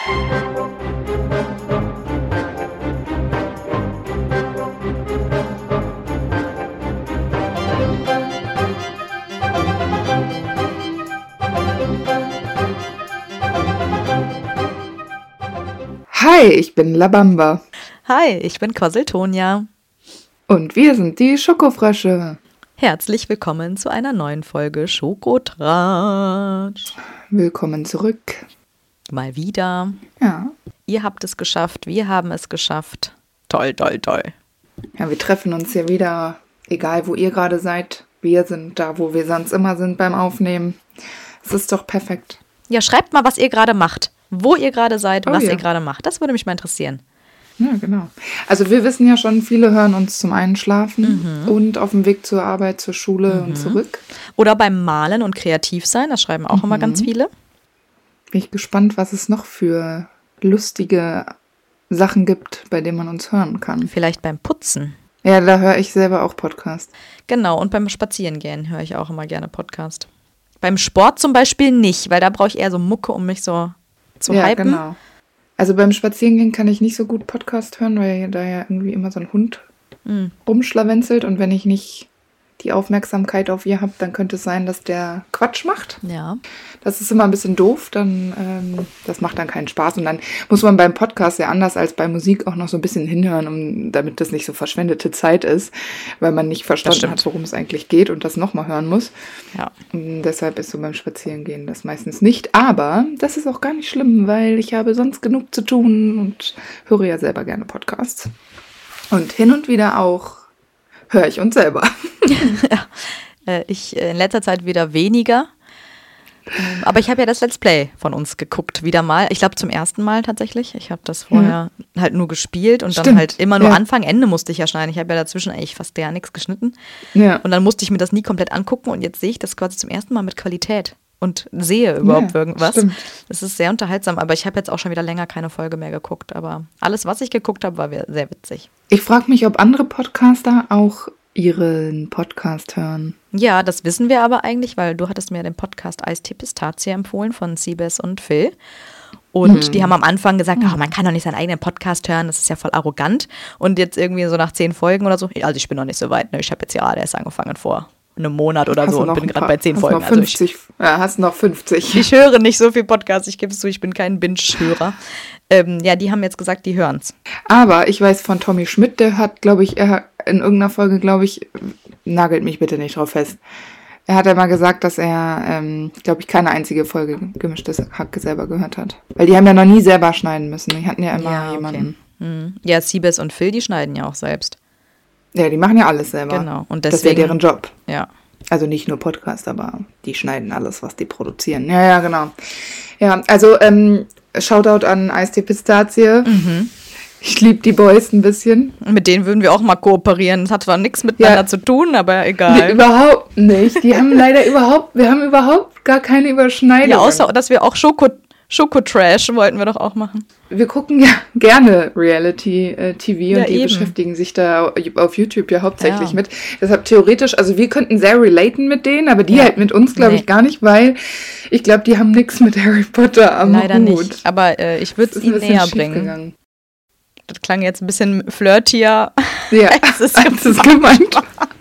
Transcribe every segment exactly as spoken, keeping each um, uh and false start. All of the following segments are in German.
Hi, ich bin Labamba. Hi, ich bin Quasseltonia. Und wir sind die Schokofrösche. Herzlich willkommen zu einer neuen Folge Schokotratsch. Willkommen zurück. Mal wieder. Ja. Ihr habt es geschafft, wir haben es geschafft. Toll, toll, toll. Ja, wir treffen uns ja wieder, egal wo ihr gerade seid. Wir sind da, wo wir sonst immer sind beim Aufnehmen. Es ist doch perfekt. Ja, schreibt mal, was ihr gerade macht. Wo ihr gerade seid, Oh, was ja. ihr gerade macht. Das würde mich mal interessieren. Ja, genau. Also wir wissen ja schon, viele hören uns zum Einschlafen Mhm. und auf dem Weg zur Arbeit, zur Schule und zurück. Oder beim Malen und kreativ sein, das schreiben auch immer ganz viele. Bin ich gespannt, was es noch für lustige Sachen gibt, bei denen man uns hören kann. Vielleicht beim Putzen. Ja, da höre ich selber auch Podcast. Genau, und beim Spazierengehen höre ich auch immer gerne Podcast. Beim Sport zum Beispiel nicht, weil da brauche ich eher so Mucke, um mich so zu Ja, hypen. genau. Also beim Spazierengehen kann ich nicht so gut Podcast hören, weil da ja irgendwie immer so ein Hund Mhm. rumschlawenzelt und wenn ich nicht die Aufmerksamkeit auf ihr habe, dann könnte es sein, dass der Quatsch macht. Ja. Das ist immer ein bisschen doof, dann ähm, das macht dann keinen Spaß und dann muss man beim Podcast ja anders als bei Musik auch noch so ein bisschen hinhören, um, damit das nicht so verschwendete Zeit ist, weil man nicht verstanden stimmt. hat, worum es eigentlich geht und das nochmal hören muss. Ja. Und deshalb ist so beim Spazierengehen das meistens nicht. Aber das ist auch gar nicht schlimm, weil ich habe sonst genug zu tun und höre ja selber gerne Podcasts. Und hin und wieder auch höre ich uns selber. Äh, ich äh, in letzter Zeit wieder weniger. Ähm, aber ich habe ja das Let's Play von uns geguckt, wieder mal. Ich glaube zum ersten Mal tatsächlich. Ich habe das vorher halt nur gespielt und dann Stimmt, halt immer nur ja. Anfang, Ende musste ich ja schneiden. Ich habe ja dazwischen eigentlich fast gar nichts geschnitten. Ja. Und dann musste ich mir das nie komplett angucken und jetzt sehe ich das quasi zum ersten Mal mit Qualität und sehe überhaupt Ja, irgendwas. stimmt. Das ist sehr unterhaltsam, aber ich habe jetzt auch schon wieder länger keine Folge mehr geguckt. Aber alles, was ich geguckt habe, war sehr witzig. Ich frage mich, ob andere Podcaster auch ihren Podcast hören. Ja, das wissen wir aber eigentlich, weil du hattest mir den Podcast Eistee Pistazie empfohlen von Siebes und Phil. Und Hm. die haben am Anfang gesagt, ach, man kann doch nicht seinen eigenen Podcast hören, das ist ja voll arrogant. Und jetzt irgendwie so nach zehn Folgen oder so, also ich bin noch nicht so weit, ne? Ich habe jetzt ja erst angefangen vor einem Monat oder Hast so du und noch bin ein gerade paar- bei zehn hast Folgen. Noch Also ich, fünfzig, ja, hast noch fünfzig. ich höre nicht so viel Podcast, ich gebe es zu, ich bin kein Binge-Hörer. Ähm, ja, die haben jetzt gesagt, die hören's. Aber ich weiß von Tommy Schmidt, der hat, glaube ich, er hat in irgendeiner Folge, glaube ich, nagelt mich bitte nicht drauf fest. Er hat ja mal gesagt, dass er, ähm, glaube ich, keine einzige Folge gemischtes Hack selber gehört hat. Weil die haben ja noch nie selber schneiden müssen. Die hatten ja immer Ja, okay. jemanden. Hm. Ja, Siebes und Phil, die schneiden ja auch selbst. Ja, die machen ja alles selber. Genau. Und das ist ja deswegen, deren Job. ja. Also nicht nur Podcast, aber die schneiden alles, was die produzieren. Ja, ja, genau. Ja, also ähm, Shoutout an Eistee Pistazie. Mhm. Ich liebe die Boys ein bisschen. Mit denen würden wir auch mal kooperieren. Das hat zwar nichts miteinander Ja. zu tun, aber Nee, egal. überhaupt nicht. Die haben leider überhaupt, wir haben überhaupt gar keine Überschneidung. Ja, außer, dass wir auch Schoko, Schokotrash wollten wir doch auch machen. Wir gucken ja gerne Reality-T V Ja, und die eben. beschäftigen sich da auf YouTube ja hauptsächlich Ja. mit. Deshalb theoretisch, also wir könnten sehr relaten mit denen, aber die Ja. halt mit uns, glaube Nee. ich, gar nicht, weil ich glaube, die haben nichts mit Harry Potter am Leider Hut. nicht. Aber äh, ich würde Das es ist ein ihnen bisschen näher schief bringen. gegangen. Das klang jetzt ein bisschen flirtier. Ja, Es ist das ist gemeint.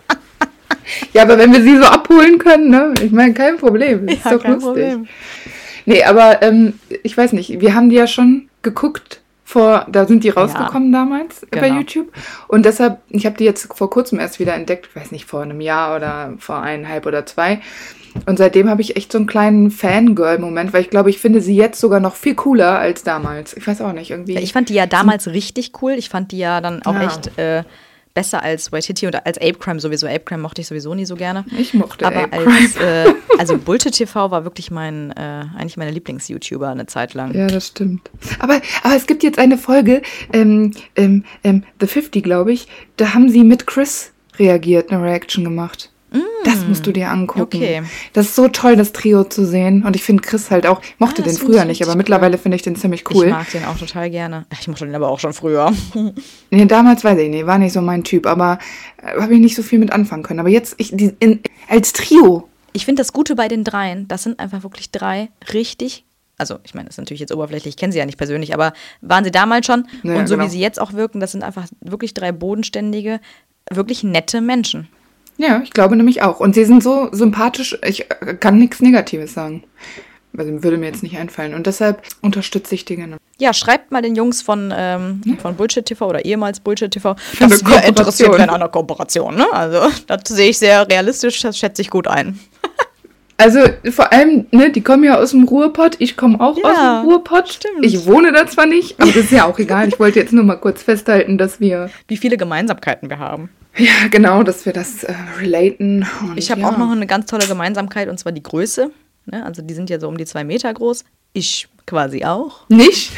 Ja, aber wenn wir sie so abholen können, ne? Ich meine, kein Problem. Das ist Ja, doch kein lustig. Problem. Nee, aber ähm, ich weiß nicht, wir haben die ja schon geguckt vor, da sind die rausgekommen damals bei genau. YouTube. Und deshalb, ich habe die jetzt vor kurzem erst wieder entdeckt, ich weiß nicht, vor einem Jahr oder vor eineinhalb oder zwei. Und seitdem habe ich echt so einen kleinen Fangirl-Moment, weil ich glaube, ich finde sie jetzt sogar noch viel cooler als damals. Ich weiß auch nicht, irgendwie. Ich fand die ja damals richtig cool. Ich fand die ja dann auch Ja. echt äh, besser als Waititi und als Ape Crime sowieso. Ape Crime mochte ich sowieso nie so gerne. Ich mochte Aber Ape als, äh, also Bullshit T V war wirklich mein, äh, eigentlich meine Lieblings-YouTuber eine Zeit lang. Ja, das stimmt. Aber, aber es gibt jetzt eine Folge, ähm, ähm, ähm, The fünfzig, glaube ich, da haben sie mit Chris reagiert, eine Reaction gemacht. Das musst du dir angucken. Okay. Das ist so toll, das Trio zu sehen. Und ich finde Chris halt auch, ich mochte Ah, das den find früher ich nicht, aber richtig mittlerweile finde ich den ziemlich cool. Ich mag den auch total gerne. Ich mochte den aber auch schon früher. Nee, damals weiß ich nicht, war nicht so mein Typ, aber äh, habe ich nicht so viel mit anfangen können. Aber jetzt, ich, die, in, als Trio. Ich finde das Gute bei den dreien, das sind einfach wirklich drei richtig also ich meine, das ist natürlich jetzt oberflächlich, ich kenne sie ja nicht persönlich, aber waren sie damals schon. Ja, und so genau. wie sie jetzt auch wirken, das sind einfach wirklich drei bodenständige, wirklich nette Menschen. Ja, ich glaube nämlich auch. Und sie sind so sympathisch, ich kann nichts Negatives sagen. Also würde mir jetzt nicht einfallen. Und deshalb unterstütze ich die gerne. Ja, schreibt mal den Jungs von, ähm, von Bullshit T V oder ehemals Bullshit T V, Eine dass wir Kooperation. interessiert wären an einer Kooperation. Ne? Also das sehe ich sehr realistisch, das schätze ich gut ein. Also vor allem, ne, die kommen ja aus dem Ruhrpott, ich komme auch Ja, aus dem Ruhrpott. stimmt. Ich wohne da zwar nicht, aber das ist ja auch egal. Ich wollte jetzt nur mal kurz festhalten, dass wir, Wie viele Gemeinsamkeiten wir haben. ja genau, dass wir das äh, relaten. Und Ich habe ja. auch noch eine ganz tolle Gemeinsamkeit, und zwar die Größe. Ne? Also die sind ja so um die zwei Meter groß. Ich quasi auch. Nicht?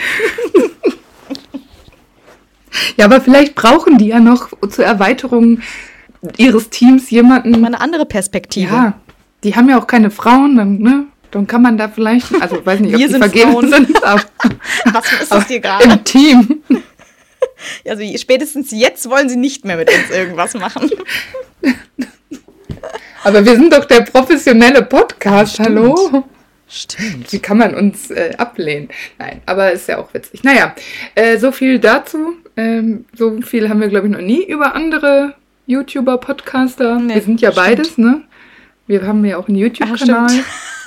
Ja, aber vielleicht brauchen die ja noch zur Erweiterung ihres Teams jemanden. Mal eine andere Perspektive. Ja, die haben ja auch keine Frauen, dann, ne? Dann kann man da vielleicht, also weiß nicht, ob Wir die sind vergeben Frauen. sind, aber, Was ist das hier aber gerade? im Team. Also spätestens jetzt wollen sie nicht mehr mit uns irgendwas machen. Aber wir sind doch der professionelle Podcast, Ja, stimmt. hallo? Stimmt. Wie kann man uns äh, ablehnen? Nein, aber ist ja auch witzig. Naja, äh, so viel dazu. Ähm, so viel haben wir, glaube ich, noch nie über andere YouTuber, Podcaster. Nee, wir sind ja stimmt. beides, ne? Wir haben ja auch einen Ah, YouTube-Kanal. stimmt.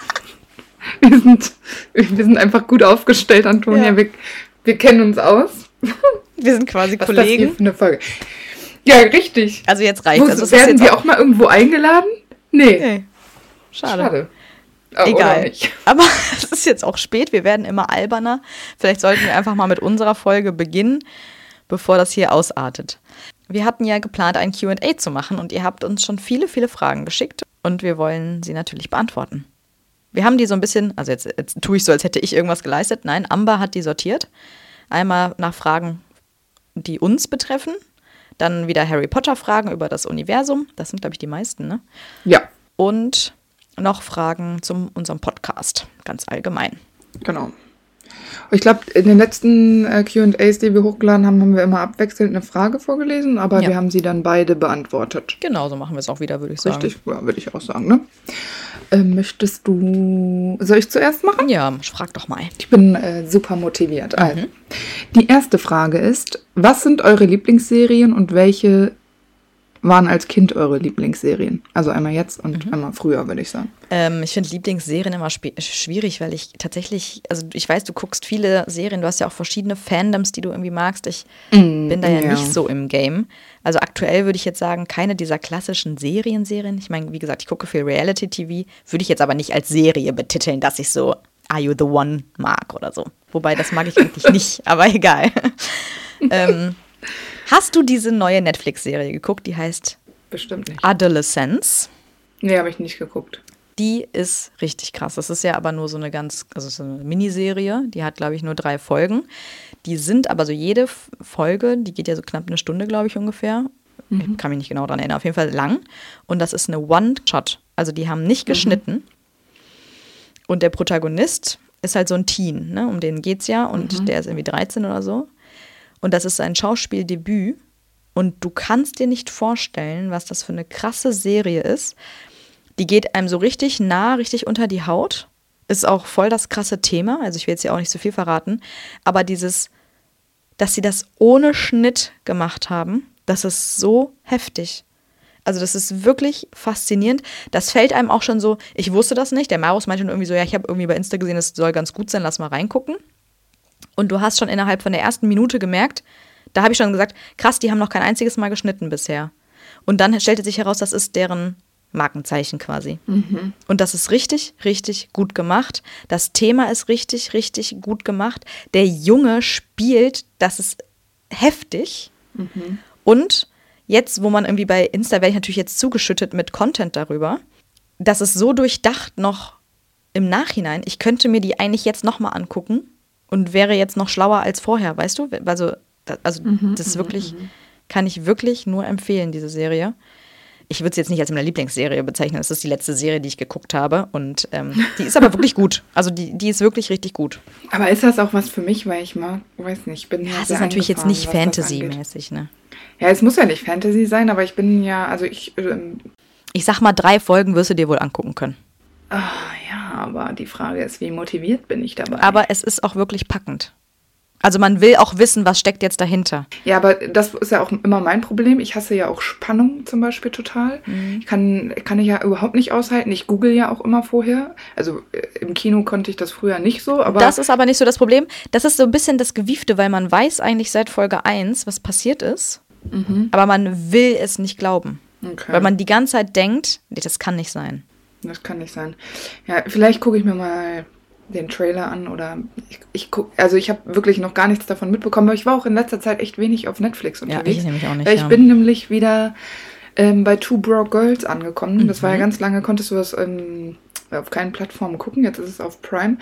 wir, sind, wir sind einfach gut aufgestellt, Antonia. Ja. Wir, wir kennen uns aus. Wir sind quasi Was ist das hier Kollegen. für eine Folge? Ja, richtig. Also jetzt reicht Wo, also es. ist werden jetzt wir auch mal irgendwo eingeladen? Nee. Nee. Schade. Schade. Oh, oder Egal. nicht. Aber es ist jetzt auch spät, wir werden immer alberner. Vielleicht sollten wir einfach mal mit unserer Folge beginnen, bevor das hier ausartet. Wir hatten ja geplant, ein Q and A zu machen, und ihr habt uns schon viele, viele Fragen geschickt, und wir wollen sie natürlich beantworten. Wir haben die so ein bisschen, also jetzt, jetzt tue ich so, als hätte ich irgendwas geleistet. Nein, Amber hat die sortiert. Einmal nach Fragen, die uns betreffen. Dann wieder Harry Potter-Fragen über das Universum. Das sind, glaube ich, die meisten, ne? Ja, Und noch Fragen zu unserem Podcast, ganz allgemein. genau. Ich glaube, in den letzten äh, Q and As, die wir hochgeladen haben, haben wir immer abwechselnd eine Frage vorgelesen, aber Ja. wir haben sie dann beide beantwortet. Genau, so machen wir es auch wieder, würde ich sagen. Richtig? Ja, würde ich auch sagen, ne? Ähm, möchtest du... Soll ich zuerst machen? Ja, frag doch mal. Ich bin äh, super motiviert. Also, die erste Frage ist, was sind eure Lieblingsserien und welche waren als Kind eure Lieblingsserien? Also einmal jetzt und einmal früher, würde ich sagen. Ähm, ich finde Lieblingsserien immer sp- schwierig, weil ich tatsächlich, also ich weiß, du guckst viele Serien, du hast ja auch verschiedene Fandoms, die du irgendwie magst. Ich bin da ja, ja. nicht so im Game. Also aktuell würde ich jetzt sagen, keine dieser klassischen Serien-Serien. Ich meine, wie gesagt, ich gucke viel Reality-T V, würde ich jetzt aber nicht als Serie betiteln, dass ich so Are You the One mag oder so. Wobei, das mag ich eigentlich nicht, aber egal. ähm, hast du diese neue Netflix-Serie geguckt, die heißt Bestimmt nicht. Adolescence? Nee, habe ich nicht geguckt. Die ist richtig krass. Das ist ja aber nur so eine ganz, also so eine Miniserie. Die hat, glaube ich, nur drei Folgen. Die sind aber so jede F- Folge, die geht ja so knapp eine Stunde, glaube ich, ungefähr. Ich kann mich nicht genau dran erinnern. Auf jeden Fall lang. Und das ist eine One-Shot. Also die haben nicht geschnitten. Und der Protagonist ist halt so ein Teen, ne? Um den geht's ja. Und der ist irgendwie dreizehn oder so. Und das ist sein Schauspieldebüt. Und du kannst dir nicht vorstellen, was das für eine krasse Serie ist. Die geht einem so richtig nah, richtig unter die Haut. Ist auch voll das krasse Thema. Also ich will jetzt ja auch nicht so viel verraten. Aber dieses, dass sie das ohne Schnitt gemacht haben, das ist so heftig. Also das ist wirklich faszinierend. Das fällt einem auch schon so, ich wusste das nicht. Der Marus meinte schon irgendwie so, ja, ich habe irgendwie bei Insta gesehen, das soll ganz gut sein, lass mal reingucken. Und du hast schon innerhalb von der ersten Minute gemerkt, da habe ich schon gesagt, krass, die haben noch kein einziges Mal geschnitten bisher. Und dann stellte sich heraus, das ist deren Markenzeichen quasi. Mhm. Und das ist richtig, richtig gut gemacht. Das Thema ist richtig, richtig gut gemacht. Der Junge spielt, das ist heftig. Mhm. Und jetzt, wo man irgendwie bei Insta, werde ich natürlich jetzt zugeschüttet mit Content darüber, das ist so durchdacht noch im Nachhinein. Ich könnte mir die eigentlich jetzt nochmal angucken und wäre jetzt noch schlauer als vorher, weißt du? Also, also mhm, das ist wirklich, mhm. kann ich wirklich nur empfehlen, diese Serie. Ich würde sie jetzt nicht als meine Lieblingsserie bezeichnen. Das ist die letzte Serie, die ich geguckt habe. Und ähm, die ist aber wirklich gut. Also die, die ist wirklich richtig gut. Aber ist das auch was für mich? Weil ich mag, weiß nicht, ich bin ja Es sehr ist natürlich jetzt nicht eingefahren, was das angeht. Fantasy-mäßig, ne? Ja, es muss ja nicht Fantasy sein, aber ich bin ja, also ich... Ähm, ich sag mal, drei Folgen wirst du dir wohl angucken können. Ah, ja, aber die Frage ist, wie motiviert bin ich dabei? Aber es ist auch wirklich packend. Also man will auch wissen, was steckt jetzt dahinter. Ja, aber das ist ja auch immer mein Problem. Ich hasse ja auch Spannung zum Beispiel total. Mhm. Ich kann, kann ich ja überhaupt nicht aushalten. Ich google ja auch immer vorher. Also im Kino konnte ich das früher nicht so. Aber das ist aber nicht so das Problem. Das ist so ein bisschen das Gewiefte, weil man weiß eigentlich seit Folge eins, was passiert ist. Mhm. Aber man will es nicht glauben. Okay. Weil man die ganze Zeit denkt, nee, das kann nicht sein. Das kann nicht sein. Ja, vielleicht gucke ich mir mal den Trailer an oder ich, ich guck, also ich habe wirklich noch gar nichts davon mitbekommen, aber ich war auch in letzter Zeit echt wenig auf Netflix unterwegs. Ja, ich nämlich auch nicht. Ich ja. bin nämlich wieder ähm, bei Two Broke Girls angekommen. Mhm. Das war ja ganz lange, konntest du das ähm, auf keinen Plattformen gucken, jetzt ist es auf Prime.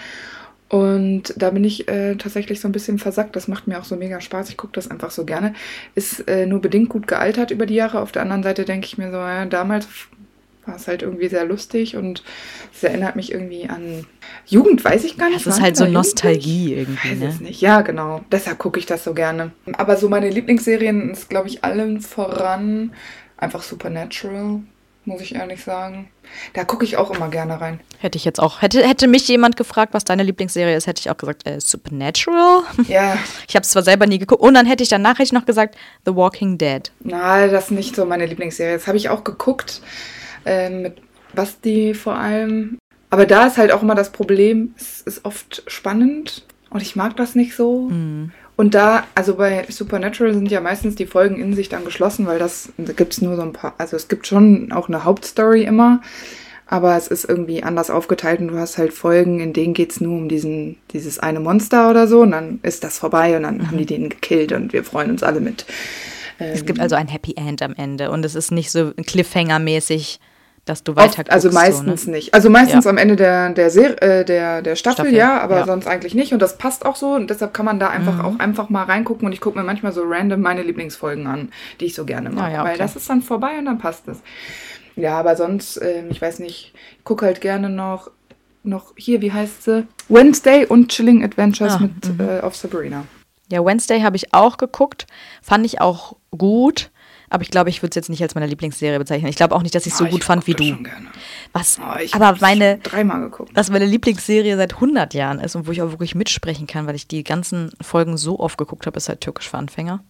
Und da bin ich äh, tatsächlich so ein bisschen versackt. Das macht mir auch so mega Spaß. Ich gucke das einfach so gerne. Ist äh, nur bedingt gut gealtert über die Jahre. Auf der anderen Seite denke ich mir so, ja, damals war es halt irgendwie sehr lustig und es erinnert mich irgendwie an Jugend, weiß ich gar nicht. Das ist halt so Nostalgie irgendwie, weiß ne? Es nicht. Ja, genau. Deshalb gucke ich das so gerne. Aber so meine Lieblingsserien ist, glaube ich, allen voran einfach Supernatural, muss ich ehrlich sagen. Da gucke ich auch immer gerne rein. Hätte ich jetzt auch, hätte, hätte mich jemand gefragt, was deine Lieblingsserie ist, hätte ich auch gesagt, äh, Supernatural. Ja. Ich habe es zwar selber nie geguckt und dann hätte ich danach hätte ich noch gesagt, The Walking Dead. Na, das ist nicht so meine Lieblingsserie. Das habe ich auch geguckt. Ähm, mit Basti vor allem. Aber da ist halt auch immer das Problem, es ist oft spannend und ich mag das nicht so. Mm. Und da, also bei Supernatural sind ja meistens die Folgen in sich dann geschlossen, weil das, da gibt es nur so ein paar, also es gibt schon auch eine Hauptstory immer, aber es ist irgendwie anders aufgeteilt und du hast halt Folgen, in denen geht es nur um diesen, dieses eine Monster oder so und dann ist das vorbei und dann mhm. haben die den gekillt und wir freuen uns alle mit. Ähm, es gibt also ein Happy End am Ende und es ist nicht so Cliffhanger-mäßig, dass du weiter guckst. Also meistens so, ne? nicht. Also meistens ja. am Ende der, der, Ser- äh, der, der Staffel, Staffel, ja, aber ja. sonst eigentlich nicht. Und das passt auch so. Und deshalb kann man da einfach mhm. auch einfach mal reingucken. Und ich gucke mir manchmal so random meine Lieblingsfolgen an, die ich so gerne mag. Ja, ja, okay. Weil das ist dann vorbei und dann passt es. Ja, aber sonst, ähm, ich weiß nicht, ich gucke halt gerne noch, noch hier, wie heißt sie? Wednesday und Chilling Adventures ah, mit äh, of Sabrina. Ja, Wednesday habe ich auch geguckt. Fand ich auch gut. Aber ich glaube, ich würde es jetzt nicht als meine Lieblingsserie bezeichnen. Ich glaube auch nicht, dass ich es so oh, gut fand wie du. Schon gerne. Was, oh, ich aber meine, dreimal geguckt. Was meine Lieblingsserie seit hundert Jahren ist und wo ich auch wirklich mitsprechen kann, weil ich die ganzen Folgen so oft geguckt habe, ist halt Türkisch für Anfänger.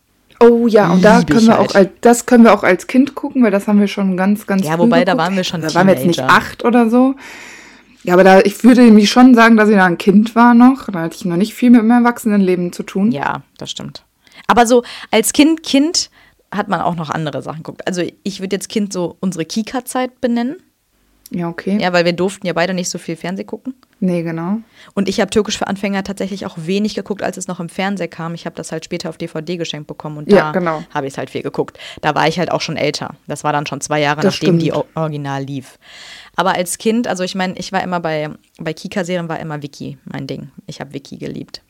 Oh ja, und da können wir halt. auch als, das können wir auch als Kind gucken, weil das haben wir schon ganz, ganz Ja, wobei, geguckt. Da waren wir schon Da waren wir jetzt nicht acht oder so. Ja, aber da, ich würde nämlich schon sagen, dass ich da ein Kind war noch. Da hatte ich noch nicht viel mit meinem Erwachsenenleben zu tun. Ja, das stimmt. Aber so als Kind, Kind hat man auch noch andere Sachen geguckt. Also ich würde jetzt Kind so unsere Kika-Zeit benennen. Ja, okay. Ja, weil wir durften ja beide nicht so viel Fernsehen gucken. Nee, genau. Und ich habe Türkisch für Anfänger tatsächlich auch wenig geguckt, als es noch im Fernsehen kam. Ich habe das halt später auf D V D geschenkt bekommen und ja, da genau. habe ich es halt viel geguckt. Da war ich halt auch schon älter. Das war dann schon zwei Jahre, das nachdem stimmt. die o- Original lief. Aber als Kind, also ich meine, ich war immer bei, bei Kika-Serien war immer Vicky mein Ding. Ich habe Vicky geliebt.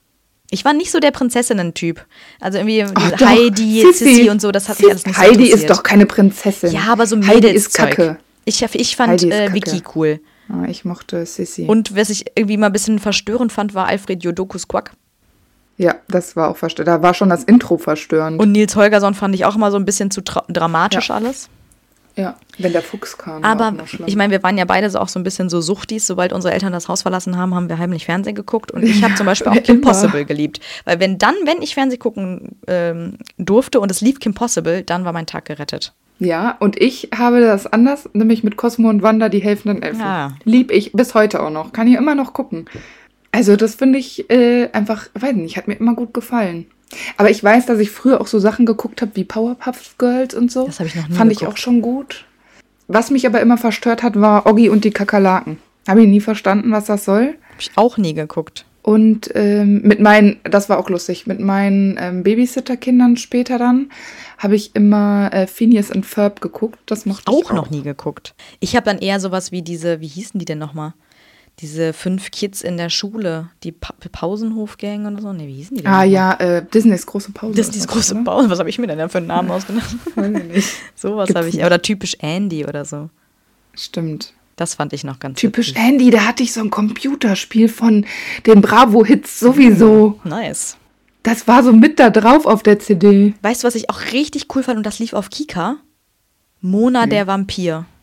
Ich war nicht so der Prinzessinnen-Typ. Also irgendwie Ach, Heidi, Sissi. Sissi und so, das hat Sissi. mich alles nicht so Heidi interessiert. ist doch keine Prinzessin. Ja, aber so Heidi ist Kacke. Ich, ich fand äh, Vicky cool. Oh, ich mochte Sissi. Und was ich irgendwie mal ein bisschen verstörend fand, war Alfred Jodokus Quack. Ja, das war auch verstörend. Da war schon das Intro verstörend. Und Nils Holgersson fand ich auch immer so ein bisschen zu tra- dramatisch ja. alles. Ja, wenn der Fuchs kam. Aber ich meine, wir waren ja beide so auch so ein bisschen so Suchtis. Sobald unsere Eltern das Haus verlassen haben, haben wir heimlich Fernsehen geguckt. Und ich habe zum Beispiel auch Kim Possible geliebt. Weil wenn dann, wenn ich Fernsehen gucken ähm, durfte und es lief Kim Possible, dann war mein Tag gerettet. Ja, und ich habe das anders, nämlich mit Cosmo und Wanda, die helfenden Elfen. Ja. Lieb ich bis heute auch noch. Kann ich immer noch gucken. Also das finde ich äh, einfach, weiß nicht, hat mir immer gut gefallen. Aber ich weiß, dass ich früher auch so Sachen geguckt habe wie Powerpuff Girls und so. Das habe ich noch nie Fand geguckt. ich auch schon gut. Was mich aber immer verstört hat, war Oggi und die Kakerlaken. Habe ich nie verstanden, was das soll. Habe ich auch nie geguckt. Und ähm, mit meinen, das war auch lustig, mit meinen ähm, Babysitter-Kindern später dann, habe ich immer äh, Phineas und Ferb geguckt. Das mochte ich auch. Auch noch nie geguckt. Ich habe dann eher sowas wie diese, wie hießen die denn nochmal? Diese fünf Kids in der Schule, die pa- Pausenhof-Gang oder so. Nee, wie hießen die denn? Ah ja, äh, Disneys große Pause. Disneys große oder? Pause. Was habe ich mir denn da für einen Namen ausgedacht? Weiß ich nicht. Sowas habe ich. Oder typisch Andy oder so. Stimmt. Das fand ich noch ganz Typisch witzig. Andy, da hatte ich so ein Computerspiel von den Bravo-Hits sowieso. Nice. Das war so mit da drauf auf der C D. Weißt du, was ich auch richtig cool fand und das lief auf Kika? Mona, hm. der Vampir.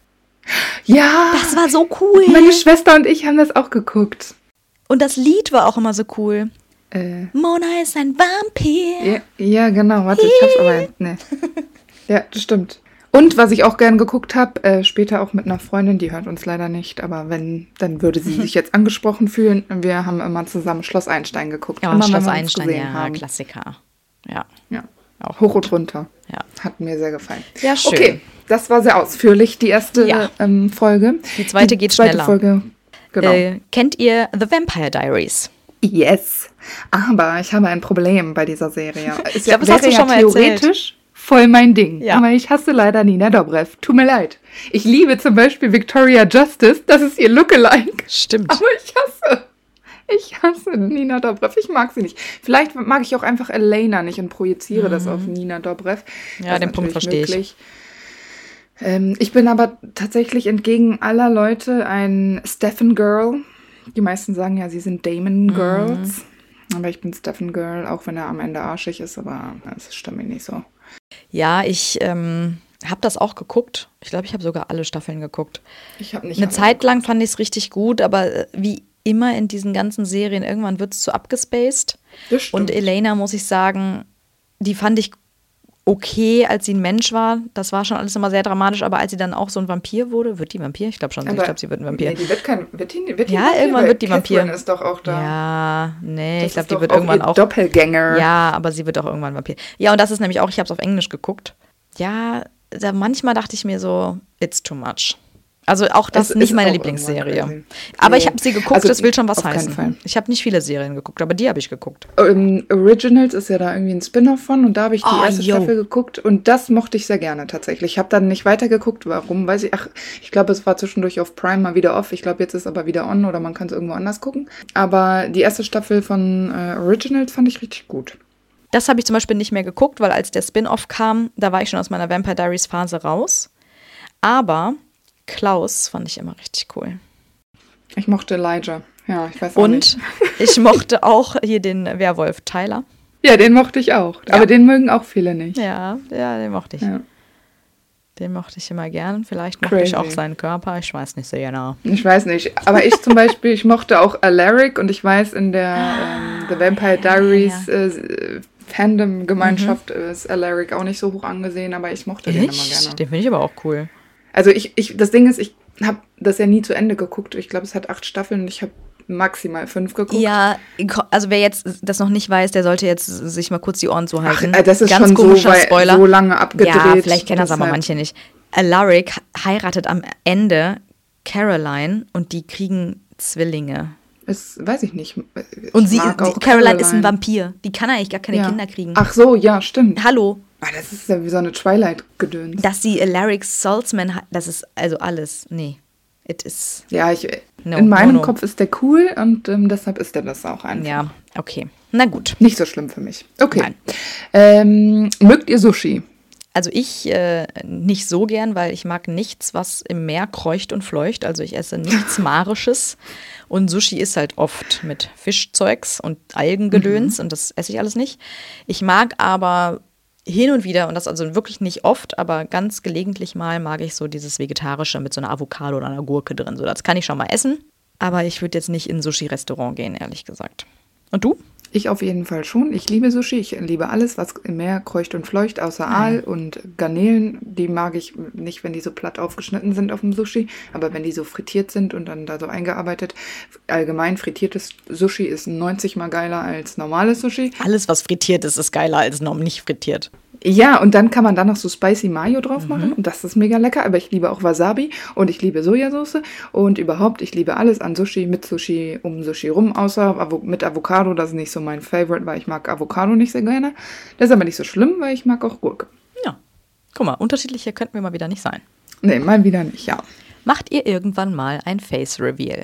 Ja! Das war so cool. Meine Schwester und ich haben das auch geguckt. Und das Lied war auch immer so cool. Äh, Mona ist ein Vampir. ja, ja, genau. Warte, ich hab's aber... Nee. Ja, das stimmt. Und was ich auch gern geguckt habe, äh, später auch mit einer Freundin, die hört uns leider nicht, aber wenn, dann würde sie sich jetzt angesprochen fühlen. Wir haben immer zusammen Schloss Einstein geguckt. Ja, immer, Schloss wenn wir uns Einstein, gesehen ja, haben. Klassiker. Ja, Ja. auch Hoch gut. und runter. Ja. Hat mir sehr gefallen. Ja, schön. Okay, das war sehr ausführlich, die erste Ja. ähm, Folge. Die zweite geht zweite schneller. Folge, genau. Äh, kennt ihr The Vampire Diaries? Yes. Aber ich habe ein Problem bei dieser Serie. Ich glaub, das hast du schon mal theoretisch voll mein Ding. Ja. Aber ich hasse leider Nina Dobrev. Tut mir leid. Ich liebe zum Beispiel Victoria Justice. Das ist ihr Lookalike. Stimmt. Aber ich hasse, ich hasse Nina Dobrev. Ich mag sie nicht. Vielleicht mag ich auch einfach Elena nicht und projiziere Mhm. das auf Nina Dobrev. Ja, Das den ist Punkt natürlich verstehe ich. Ähm, ich bin aber tatsächlich entgegen aller Leute ein Stephen Girl. Die meisten sagen ja, sie sind Damon Girls. Aber ich bin Stephen Girl, auch wenn er am Ende arschig ist, aber das stimmt mir nicht so. Ja, ich ähm, habe das auch geguckt. Ich glaube, ich habe sogar alle Staffeln geguckt. Ich habe nicht Eine alle Zeit lang fand ich es richtig gut, aber äh, wie immer in diesen ganzen Serien, irgendwann wird es zu abgespaced. Das stimmt. Und Elena, muss ich sagen, die fand ich okay, als sie ein Mensch war. Das war schon alles immer sehr dramatisch, aber als sie dann auch so ein Vampir wurde, wird die Vampir? Ich glaube schon, ich Aber- glaube, sie wird ein Vampir. Nee, die wird kein. Wird die, wird die Ja, Vampir? irgendwann Weil wird die Catherine Vampir. ist doch auch da. Ja, nee, Das ich glaube, ist die doch wird auch irgendwann ihr auch. Doppelgänger. Ja, aber sie wird auch irgendwann Vampir. Ja, und das ist nämlich auch, ich habe es auf Englisch geguckt. Ja, da manchmal dachte ich mir so, it's too much. Also auch das Es nicht ist meine auch Lieblingsserie. irgendwann crazy. Aber ich Nee. habe sie geguckt, Also, das will schon was auf keinen heißen. Fall. Ich habe nicht viele Serien geguckt, aber die habe ich geguckt. Ähm, Originals ist ja da irgendwie ein Spin-off von und da habe ich die Oh, erste yo. Staffel geguckt und das mochte ich sehr gerne tatsächlich. Ich habe dann nicht weitergeguckt, warum, weiß ich, ach, ich glaube, es war zwischendurch auf Prime mal wieder off. Ich glaube, jetzt ist aber wieder on oder man kann es irgendwo anders gucken. Aber die erste Staffel von äh, Originals fand ich richtig gut. Das habe ich zum Beispiel nicht mehr geguckt, weil als der Spin-off kam, da war ich schon aus meiner Vampire Diaries Phase raus. Aber Klaus fand ich immer richtig cool. Ich mochte Elijah. Ja, ich weiß auch Und nicht. ich mochte auch hier den Werwolf Tyler. Ja, den mochte ich auch. Ja. Aber den mögen auch viele nicht. Ja, ja, den mochte ich. Ja. Den mochte ich immer gern. Vielleicht mochte ich Crazy. auch seinen Körper. Ich weiß nicht so genau. Ich weiß nicht. Aber ich zum Beispiel, ich mochte auch Alaric und ich weiß, in der ähm, The Vampire Diaries äh, Fandom-Gemeinschaft ist Alaric auch nicht so hoch angesehen, aber ich mochte den immer Echt? gerne. Den finde ich aber auch cool. Also ich, ich, das Ding ist, ich habe das ja nie zu Ende geguckt. Ich glaube, es hat acht Staffeln und ich habe maximal fünf geguckt. Ja, also wer jetzt das noch nicht weiß, der sollte jetzt sich mal kurz die Ohren Ach, zuhalten. äh, das ist Ganz schon so, komischer wei- Spoiler. so lange abgedreht. Ja, vielleicht kennen das aber deshalb- manche nicht. Alaric heiratet am Ende Caroline und die kriegen Zwillinge. Das weiß ich nicht. Ich Und sie, mag auch die, Caroline, ist ein Vampir. Die kann eigentlich gar keine Ja. Kinder kriegen. Ach so, ja, stimmt. Hallo, Ah, das ist ja wie so eine Twilight-Gedöns. dass sie Alaric Saltzman hat, das ist also alles. Nee, it is. Ja, ich, No, in meinem no, no. Kopf ist der cool und ähm, deshalb ist der das auch einfach. Ja, okay. Na gut. Nicht so schlimm für mich. Okay. Nein. Ähm, mögt ihr Sushi? Also ich äh, nicht so gern, weil ich mag nichts, was im Meer kreucht und fleucht. Also ich esse nichts Marisches. Und Sushi ist halt oft mit Fischzeugs und Algengedöns und das esse ich alles nicht. Ich mag aber hin und wieder, und das also wirklich nicht oft, aber ganz gelegentlich mal mag ich so dieses Vegetarische mit so einer Avocado oder einer Gurke drin. So, das kann ich schon mal essen. Aber ich würde jetzt nicht in ein Sushi-Restaurant gehen, ehrlich gesagt. Und du? Ich auf jeden Fall schon. Ich liebe Sushi. Ich liebe alles, was im Meer kreucht und fleucht, außer Aal und Garnelen. Die mag ich nicht, wenn die so platt aufgeschnitten sind auf dem Sushi. Aber wenn die so frittiert sind und dann da so eingearbeitet. Allgemein frittiertes Sushi ist neunzig mal geiler als normales Sushi. Alles, was frittiert ist, ist geiler als noch nicht frittiert. Ja, und dann kann man da noch so Spicy Mayo drauf machen und das ist mega lecker, aber ich liebe auch Wasabi und ich liebe Sojasauce und überhaupt, ich liebe alles an Sushi, mit Sushi, um Sushi rum, außer Avo- mit Avocado, das ist nicht so mein Favorite, weil ich mag Avocado nicht sehr gerne. Das ist aber nicht so schlimm, weil ich mag auch Gurke. Ja. Guck mal, unterschiedlicher könnten wir mal wieder nicht sein. Nee, mal wieder nicht, ja. Macht ihr irgendwann mal ein Face-Reveal?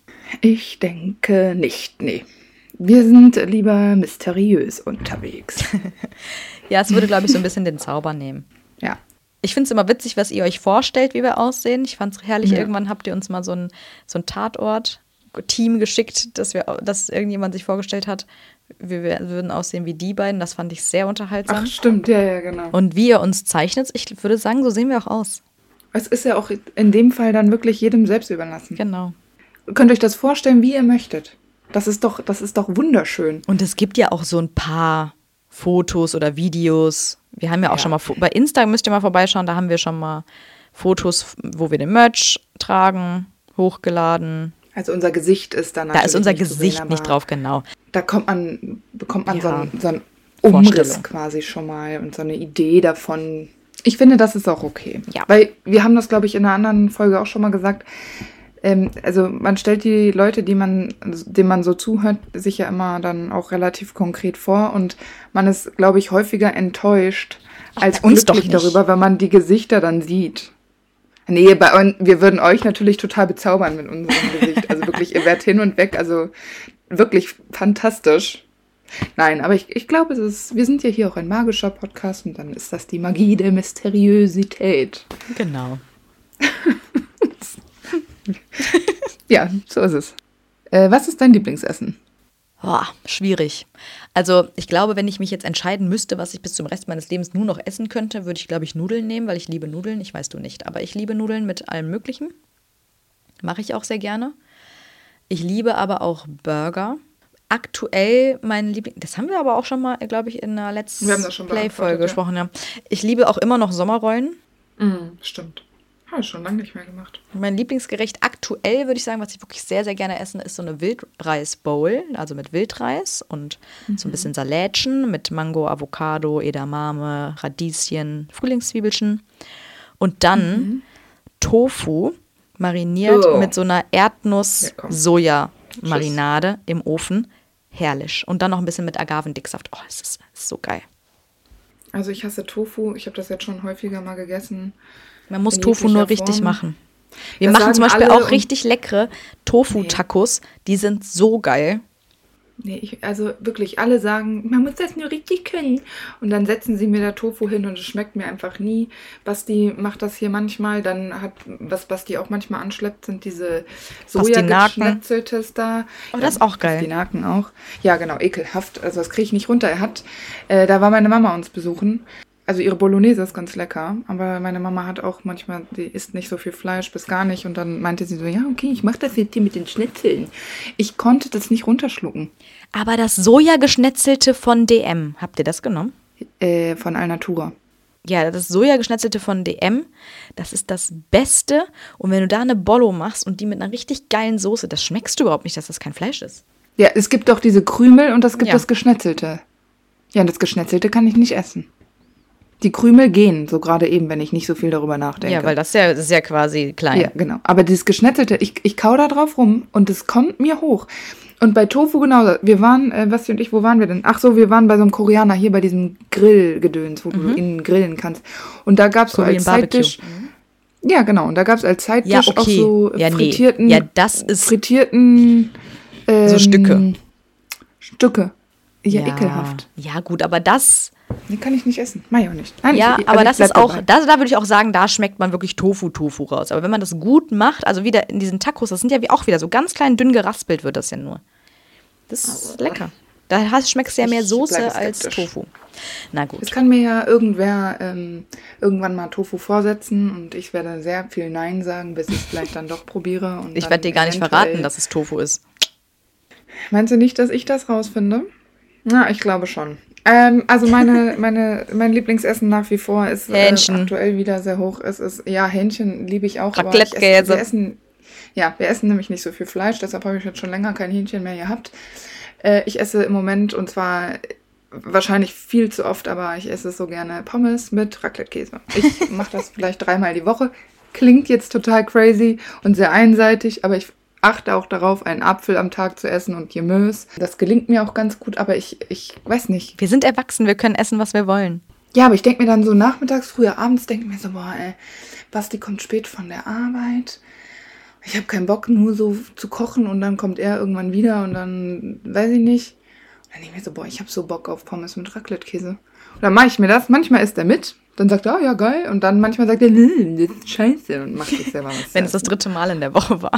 Ich denke nicht, nee. Wir sind lieber mysteriös unterwegs. Ja, es würde, glaube ich, so ein bisschen den Zauber nehmen. Ja. Ich finde es immer witzig, was ihr euch vorstellt, wie wir aussehen. Ich fand es herrlich, Ja. irgendwann habt ihr uns mal so ein, so ein Tatort-Team geschickt, dass, wir, dass irgendjemand sich vorgestellt hat, wir, wir würden aussehen wie die beiden. Das fand ich sehr unterhaltsam. Ach, stimmt, ja, ja, genau. Und wie ihr uns zeichnet, ich würde sagen, so sehen wir auch aus. Es ist ja auch in dem Fall dann wirklich jedem selbst überlassen. Genau. Ihr könnt euch das vorstellen, wie ihr möchtet. Das ist doch, das ist doch wunderschön. Und es gibt ja auch so ein paar Fotos oder Videos. Wir haben ja auch Ja. schon mal, bei Insta müsst ihr mal vorbeischauen, da haben wir schon mal Fotos, wo wir den Merch tragen, hochgeladen. Also unser Gesicht ist dann Da natürlich ist unser nicht zu Gesicht sehen, nicht aber drauf, genau. Da kommt man, bekommt man so Ja. einen, so einen Umriss Vorstellung. quasi schon mal und so eine Idee davon. Ich finde, das ist auch okay. Ja. Weil wir haben das, glaube ich, in einer anderen Folge auch schon mal gesagt. Ähm, also man stellt die Leute, die man, denen man so zuhört, sich ja immer dann auch relativ konkret vor. Und man ist, glaube ich, häufiger enttäuscht als bei uns doch glücklich nicht. darüber, wenn man die Gesichter dann sieht. Nee, bei uns, wir würden euch natürlich total bezaubern mit unserem Gesicht. Also wirklich, ihr werdet hin und weg. Also wirklich fantastisch. Nein, aber ich, ich glaube, es ist, wir sind ja hier auch ein magischer Podcast und dann ist das die Magie der Mysteriosität. Genau. Ja, so ist es. Äh, was ist dein Lieblingsessen? Boah, schwierig. Also ich glaube, wenn ich mich jetzt entscheiden müsste, was ich bis zum Rest meines Lebens nur noch essen könnte, würde ich, glaube ich, Nudeln nehmen, weil ich liebe Nudeln. Ich weiß du nicht, aber ich liebe Nudeln mit allem Möglichen. Mache ich auch sehr gerne. Ich liebe aber auch Burger. Aktuell mein Liebling, das haben wir aber auch schon mal, glaube ich, in einer letzten Wir haben das schon Play-Folge beantwortet, ja. gesprochen. Ja. Ich liebe auch immer noch Sommerrollen. Mm, stimmt. Habe ich schon lange nicht mehr gemacht. Mein Lieblingsgericht aktuell, würde ich sagen, was ich wirklich sehr, sehr gerne esse, ist so eine Wildreis-Bowl, also mit Wildreis und so ein bisschen Salätchen mit Mango, Avocado, Edamame, Radieschen, Frühlingszwiebelchen und dann Tofu mariniert Oh. mit so einer Ja, komm. Erdnuss-Soja-Marinade im Ofen. Herrlich. Und dann noch ein bisschen mit Agavendicksaft. Oh, es ist, es ist so geil. Also ich hasse Tofu. Ich habe das jetzt schon häufiger mal gegessen. Man muss In Tofu nur jeglicher richtig Form. machen. Wir Das machen sagen zum Beispiel alle auch und- richtig leckere Tofu-Tacos. Die sind so geil. Nee, ich, also wirklich, alle sagen, man muss das nur richtig können. Und dann setzen sie mir da Tofu hin und es schmeckt mir einfach nie. Basti macht das hier manchmal. Dann hat, was Basti auch manchmal anschleppt, sind diese Pastinaken. Soja-Geschnetzeltes da. Oh, das ist auch geil. Pastinaken auch. Ja, genau, ekelhaft. Also das kriege ich nicht runter. Er hat, äh, da war meine Mama uns besuchen. Also ihre Bolognese ist ganz lecker, aber meine Mama hat auch manchmal, die isst nicht so viel Fleisch, bis gar nicht. Und dann meinte sie so, ja, okay, ich mache das jetzt hier mit den Schnitzeln. Ich konnte das nicht runterschlucken. Aber das Sojageschnetzelte von D M, habt ihr das genommen? Äh, von Alnatura. Ja, das Sojageschnetzelte von D M, das ist das Beste. Und wenn du da eine Bollo machst und die mit einer richtig geilen Soße, das schmeckst du überhaupt nicht, dass das kein Fleisch ist. Ja, es gibt doch diese Krümel und es gibt Ja. das Geschnetzelte. Ja, und das Geschnetzelte kann ich nicht essen. Die Krümel gehen, so gerade eben, wenn ich nicht so viel darüber nachdenke. Ja, weil das ist ja, das ist ja quasi klein. Ja, genau. Aber dieses Geschnetzelte, ich, ich kau da drauf rum und es kommt mir hoch. Und bei Tofu genauso. Wir waren, äh, Basti und ich, wo waren wir denn? Ach so, wir waren bei so einem Koreaner hier bei diesem Grillgedöns, wo du innen grillen kannst. Und da gab es so Korean als Barbecue. Zeittisch. Ja, genau. Und da gab es als Zeittisch Ja, auch okay. so Ja, nee. frittierten. Ja, das ist- frittierten ähm, So Stücke. Stücke. Ja, ekelhaft. Ja, gut, aber das, Die kann ich nicht essen. Mach ich auch nicht. Nein, ja, ich, aber also das ich ist bleib auch, dabei. das, da würde ich auch sagen, da schmeckt man wirklich Tofu-Tofu raus. Aber wenn man das gut macht, also wieder in diesen Tacos, das sind ja wie auch wieder so ganz klein dünn geraspelt wird das ja nur. Das ist lecker. Da hast, schmeckst du ja mehr Ich Soße bleibe als skeptisch. Tofu. Na gut. Es kann mir ja irgendwer ähm, irgendwann mal Tofu vorsetzen und ich werde sehr viel Nein sagen, bis ich es vielleicht dann doch probiere. Und Ich dann werde dir gar nicht eventuell- verraten, dass es Tofu ist. Meinst du nicht, dass ich das rausfinde? Na, ich glaube schon. Ähm, also meine, meine, mein Lieblingsessen nach wie vor ist äh, Hähnchen. aktuell wieder sehr hoch. Es ist, ja, Hähnchen liebe ich auch. aber ich esse, Raclette-Käse. wir essen, ja, wir essen nämlich nicht so viel Fleisch, deshalb habe ich jetzt schon länger kein Hähnchen mehr gehabt. Äh, ich esse im Moment, und zwar wahrscheinlich viel zu oft, aber ich esse so gerne Pommes mit Raclette-Käse. Ich mache das vielleicht dreimal die Woche. Klingt jetzt total crazy und sehr einseitig, aber ich achte auch darauf, einen Apfel am Tag zu essen und Gemüse. Das gelingt mir auch ganz gut, aber ich, ich weiß nicht. Wir sind erwachsen, wir können essen, was wir wollen. Ja, aber ich denke mir dann so nachmittags, früher abends, denke mir so, boah, ey, Basti kommt spät von der Arbeit. Ich habe keinen Bock, nur so zu kochen und dann kommt er irgendwann wieder und dann, weiß ich nicht. Und dann denke ich mir so, boah, ich habe so Bock auf Pommes mit Raclette-Käse. Und dann mache ich mir das. Manchmal isst er mit. Dann sagt er, oh, ja, geil. Und dann manchmal sagt er, nee, das ist scheiße. Und macht sich selber was. Wenn es das dritte Mal in der Woche war.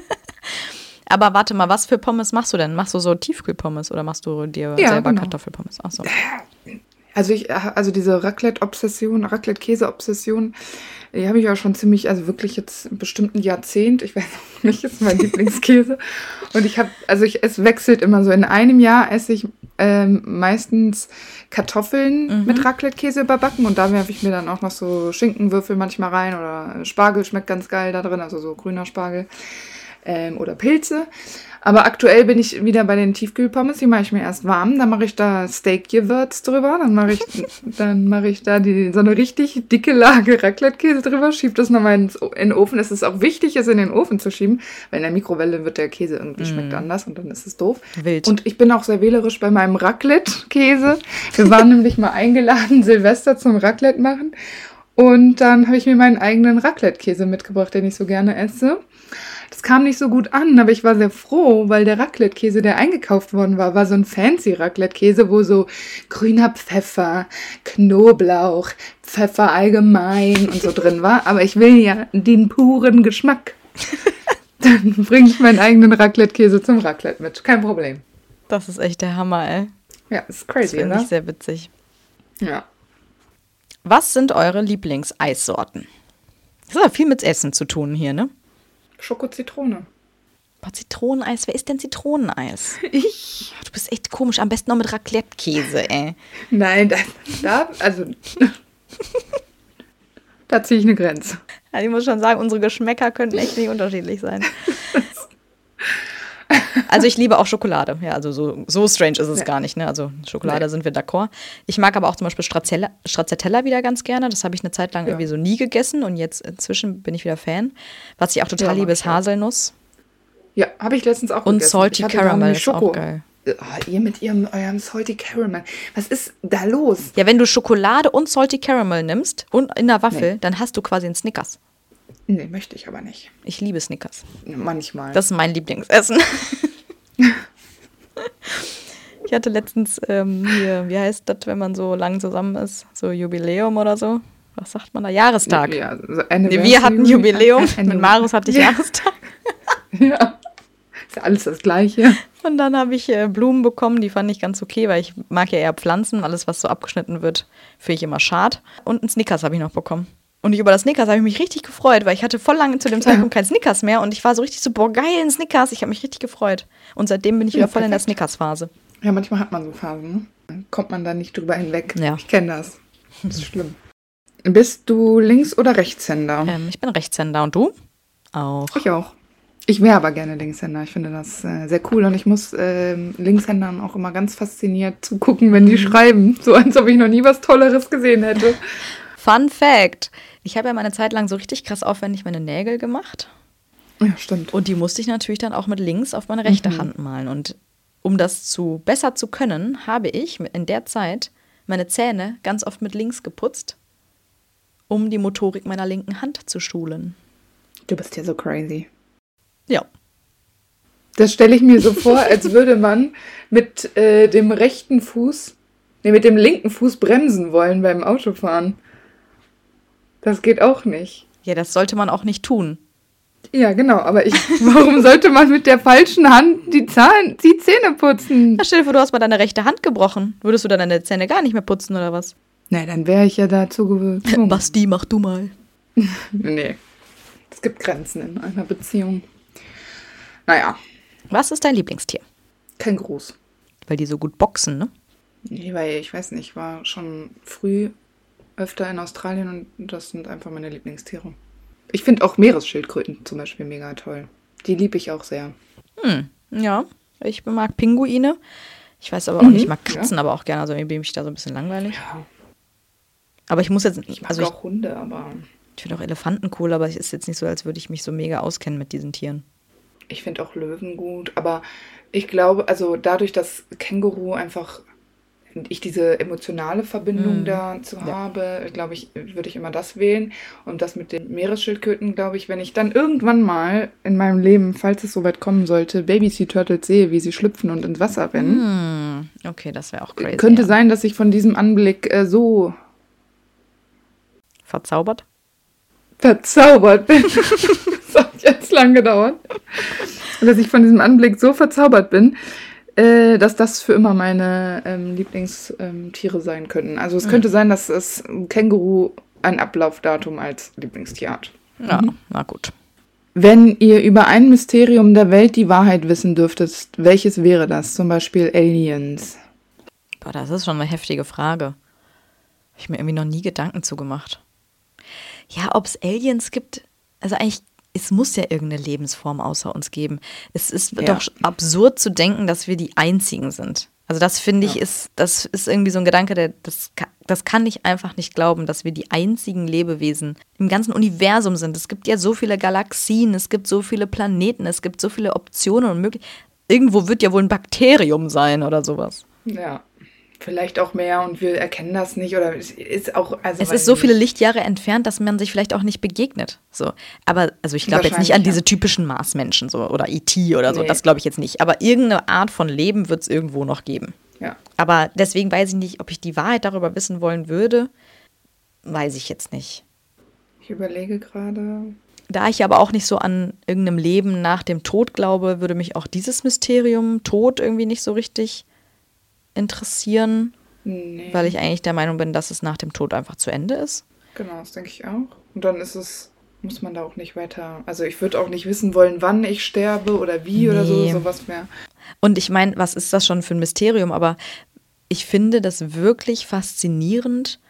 Aber warte mal, was für Pommes machst du denn? Machst du so Tiefkühlpommes oder machst du dir Ja, selber genau. Kartoffelpommes? Ach so. Also ich, also diese Raclette-Obsession, Raclette-Käse-Obsession, die habe ich auch schon ziemlich, also wirklich jetzt bestimmt ein Jahrzehnt. Ich weiß auch nicht, ist mein Lieblingskäse. Und ich habe, also ich, es wechselt immer so. In einem Jahr esse ich ähm, meistens Kartoffeln mhm. mit Raclette-Käse überbacken und da werfe ich mir dann auch noch so Schinkenwürfel manchmal rein oder Spargel schmeckt ganz geil da drin, also so grüner Spargel ähm, oder Pilze. Aber aktuell bin ich wieder bei den Tiefkühlpommes, die mache ich mir erst warm, dann mache ich da Steak-Gewürz drüber, dann mache ich, dann mache ich da die, so eine richtig dicke Lage Raclette-Käse drüber, schiebe das nochmal ins, in den Ofen. Es ist auch wichtig, es in den Ofen zu schieben, weil in der Mikrowelle wird der Käse irgendwie, mm. schmeckt anders und dann ist es doof. Wild. Und ich bin auch sehr wählerisch bei meinem Raclette-Käse. Wir waren nämlich mal eingeladen, Silvester zum Raclette machen und dann habe ich mir meinen eigenen Raclette-Käse mitgebracht, den ich so gerne esse. Das kam nicht so gut an, aber ich war sehr froh, weil der Raclette-Käse, der eingekauft worden war, war so ein fancy Raclette-Käse, wo so grüner Pfeffer, Knoblauch, Pfeffer allgemein und so drin war. Aber ich will ja den puren Geschmack. Dann bringe ich meinen eigenen Raclette-Käse zum Raclette mit. Kein Problem. Das ist echt der Hammer, ey. Ja, ist crazy, das oder? Finde ich sehr witzig. Ja. Was sind eure Lieblingseissorten? Das hat ja viel mit Essen zu tun hier, ne? Schoko-Zitrone. Boah, Zitroneneis. Wer isst denn Zitroneneis? Ich. Du bist echt komisch. Am besten noch mit Raclette-Käse, ey. Nein, da, da also, da ziehe ich eine Grenze. Also ich muss schon sagen, unsere Geschmäcker könnten echt nicht unterschiedlich sein. Also ich liebe auch Schokolade. Ja, also so, so strange ist es ja. gar nicht, ne? Also Schokolade nee. sind wir d'accord. Ich mag aber auch zum Beispiel Stracciatella, Stracciatella wieder ganz gerne. Das habe ich eine Zeit lang ja. irgendwie so nie gegessen und jetzt inzwischen bin ich wieder Fan. Was ich auch total ja, liebe, ist Haselnuss. Ja, habe ich letztens auch und gegessen. Und Salty Caramel ist auch geil. Oh, ihr mit ihrem, eurem Salty Caramel. Was ist da los? Ja, wenn du Schokolade und Salty Caramel nimmst und in der Waffel, nee. dann hast du quasi einen Snickers. Nee, möchte ich aber nicht. Ich liebe Snickers. Manchmal. Das ist mein Lieblingsessen. Ich hatte letztens ähm, hier, wie heißt das, wenn man so lang zusammen ist? So Jubiläum oder so? Was sagt man da? Jahrestag. Ja, so nee, wir hatten Jubiläum. Mit Marius hatte ich ja. Jahrestag. Ja. Ist ja alles das Gleiche. Und dann habe ich äh, Blumen bekommen, die fand ich ganz okay, weil ich mag ja eher Pflanzen. Alles, was so abgeschnitten wird, finde ich immer schad. Und einen Snickers habe ich noch bekommen. Und über das Snickers habe ich mich richtig gefreut, weil ich hatte voll lange zu dem Zeitpunkt kein Snickers mehr und ich war so richtig so, boah, geil, ein Snickers. Ich habe mich richtig gefreut. Und seitdem bin ich wieder voll in der Snickers-Phase. Ja, manchmal hat man so Phasen, ne? Dann kommt man da nicht drüber hinweg. Ja. Ich kenne das. Das ist schlimm. Bist du Links- oder Rechtshänder? Ähm, ich bin Rechtshänder. Und du? Auch. Ich auch. Ich wäre aber gerne Linkshänder. Ich finde das äh, sehr cool und ich muss äh, Linkshändern auch immer ganz fasziniert zugucken, wenn die mhm. schreiben. So, als ob ich noch nie was Tolleres gesehen hätte. Fun Fact. Ich habe ja mal eine Zeit lang so richtig krass aufwendig meine Nägel gemacht. Ja, stimmt. Und die musste ich natürlich dann auch mit links auf meine rechte mhm. Hand malen. Und um das zu besser zu können, habe ich in der Zeit meine Zähne ganz oft mit links geputzt, um die Motorik meiner linken Hand zu schulen. Du bist ja so crazy. Ja. Das stelle ich mir so vor, als würde man mit äh, dem rechten Fuß, nee, mit dem linken Fuß bremsen wollen beim Autofahren. Das geht auch nicht. Ja, das sollte man auch nicht tun. Ja, genau, aber ich, warum sollte man mit der falschen Hand die, Zahn, die Zähne putzen? Na, stell dir vor, du hast mal deine rechte Hand gebrochen. Würdest du dann deine Zähne gar nicht mehr putzen, oder was? Nee, dann wäre ich ja dazu gezwungen. Basti, mach du mal. Nee, es gibt Grenzen in einer Beziehung. Naja. Was ist dein Lieblingstier? Kängurus. Weil die so gut boxen, ne? Nee, weil ich weiß nicht, ich war schon früh öfter in Australien und das sind einfach meine Lieblingstiere. Ich finde auch Meeresschildkröten zum Beispiel mega toll. Die liebe ich auch sehr. Hm, ja, ich mag Pinguine. Ich weiß aber auch mhm, nicht, ich mag Katzen ja. aber auch gerne, also irgendwie bin ich da so ein bisschen langweilig. Ja. Aber ich muss jetzt... Ich mag also auch ich, Hunde, aber... Ich finde auch Elefanten cool, aber es ist jetzt nicht so, als würde ich mich so mega auskennen mit diesen Tieren. Ich finde auch Löwen gut, aber ich glaube, also dadurch, dass Känguru einfach... ich diese emotionale Verbindung mm. dazu ja. habe, glaube ich, würde ich immer das wählen. Und das mit den Meeresschildkröten, glaube ich, wenn ich dann irgendwann mal in meinem Leben, falls es soweit kommen sollte, Baby Sea Turtles sehe, wie sie schlüpfen und ins Wasser rennen. Mm. Okay, das wäre auch crazy. Könnte ja. sein, dass ich von diesem Anblick äh, so verzaubert? Verzaubert bin. Das hat jetzt lang gedauert. Und dass ich von diesem Anblick so verzaubert bin, äh, dass das für immer meine ähm, Lieblingstiere sein könnten. Also es mhm. könnte sein, dass das Känguru ein Ablaufdatum als Lieblingstier hat. Ja, mhm. na gut. Wenn ihr über ein Mysterium der Welt die Wahrheit wissen dürftet, welches wäre das? Zum Beispiel Aliens. Boah, das ist schon eine heftige Frage. Habe ich mir irgendwie noch nie Gedanken zugemacht. Ja, ob es Aliens gibt, also eigentlich, es muss ja irgendeine Lebensform außer uns geben. Es ist ja. doch absurd zu denken, dass wir die Einzigen sind. Also das finde ich, ja. ist, das ist irgendwie so ein Gedanke, der, das, das kann ich einfach nicht glauben, dass wir die einzigen Lebewesen im ganzen Universum sind. Es gibt ja so viele Galaxien, es gibt so viele Planeten, es gibt so viele Optionen und Möglichkeiten. Irgendwo wird ja wohl ein Bakterium sein oder sowas. Ja, vielleicht auch mehr und wir erkennen das nicht oder es ist auch. Also es ist so viele Lichtjahre entfernt, dass man sich vielleicht auch nicht begegnet. So, aber also ich glaube jetzt nicht an diese typischen Marsmenschen so oder E T oder so. Nee. Das glaube ich jetzt nicht. Aber irgendeine Art von Leben wird es irgendwo noch geben. Ja. Aber deswegen weiß ich nicht, ob ich die Wahrheit darüber wissen wollen würde. Weiß ich jetzt nicht. Ich überlege gerade. Da ich aber auch nicht so an irgendeinem Leben nach dem Tod glaube, würde mich auch dieses Mysterium Tod irgendwie nicht so richtig interessieren, nee. Weil ich eigentlich der Meinung bin, dass es nach dem Tod einfach zu Ende ist. Genau, das denke ich auch. Und dann ist es, muss man da auch nicht weiter, also ich würde auch nicht wissen wollen, wann ich sterbe oder wie nee. oder so, sowas mehr. Und ich meine, was ist das schon für ein Mysterium, aber ich finde das wirklich faszinierend,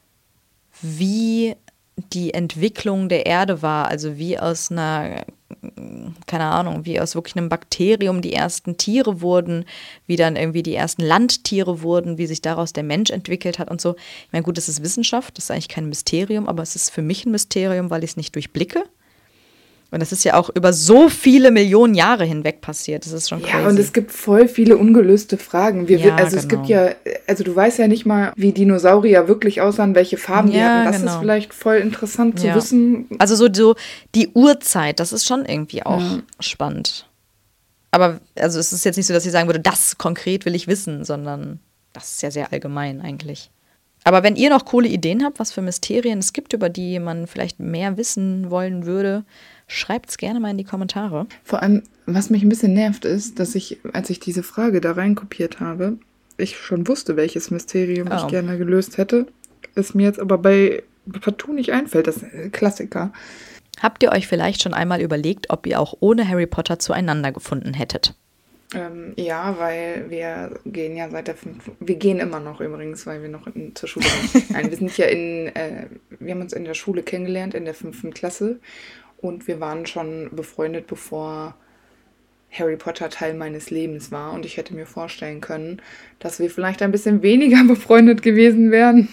wie die Entwicklung der Erde war, also wie aus einer, keine Ahnung, wie aus wirklich einem Bakterium die ersten Tiere wurden, wie dann irgendwie die ersten Landtiere wurden, wie sich daraus der Mensch entwickelt hat und so. Ich meine, gut, das ist Wissenschaft, das ist eigentlich kein Mysterium, aber es ist für mich ein Mysterium, weil ich es nicht durchblicke. Und das ist ja auch über so viele Millionen Jahre hinweg passiert. Das ist schon crazy. Ja, und es gibt voll viele ungelöste Fragen. Wir, ja, also genau. Es gibt ja, also du weißt ja nicht mal, wie Dinosaurier wirklich aussahen, welche Farben ja, die hatten. Das genau. ist vielleicht voll interessant zu ja. wissen. Also so, so die Urzeit, das ist schon irgendwie auch ja. spannend. Aber also es ist jetzt nicht so, dass ich sagen würde, das konkret will ich wissen, sondern das ist ja sehr allgemein eigentlich. Aber wenn ihr noch coole Ideen habt, was für Mysterien es gibt, über die man vielleicht mehr wissen wollen würde, schreibt es gerne mal in die Kommentare. Vor allem, was mich ein bisschen nervt, ist, dass ich, als ich diese Frage da reinkopiert habe, ich schon wusste, welches Mysterium oh. ich gerne gelöst hätte. Es mir jetzt aber bei partout nicht einfällt. Das ist ein Klassiker. Habt ihr euch vielleicht schon einmal überlegt, ob ihr auch ohne Harry Potter zueinander gefunden hättet? Ähm, ja, weil wir gehen ja seit der fünften, wir gehen immer noch übrigens, weil wir noch in, zur Schule sind. Nein, wir sind ja in, äh, wir haben uns in der Schule kennengelernt, in der fünften Klasse. Und wir waren schon befreundet, bevor Harry Potter Teil meines Lebens war. Und ich hätte mir vorstellen können, dass wir vielleicht ein bisschen weniger befreundet gewesen wären,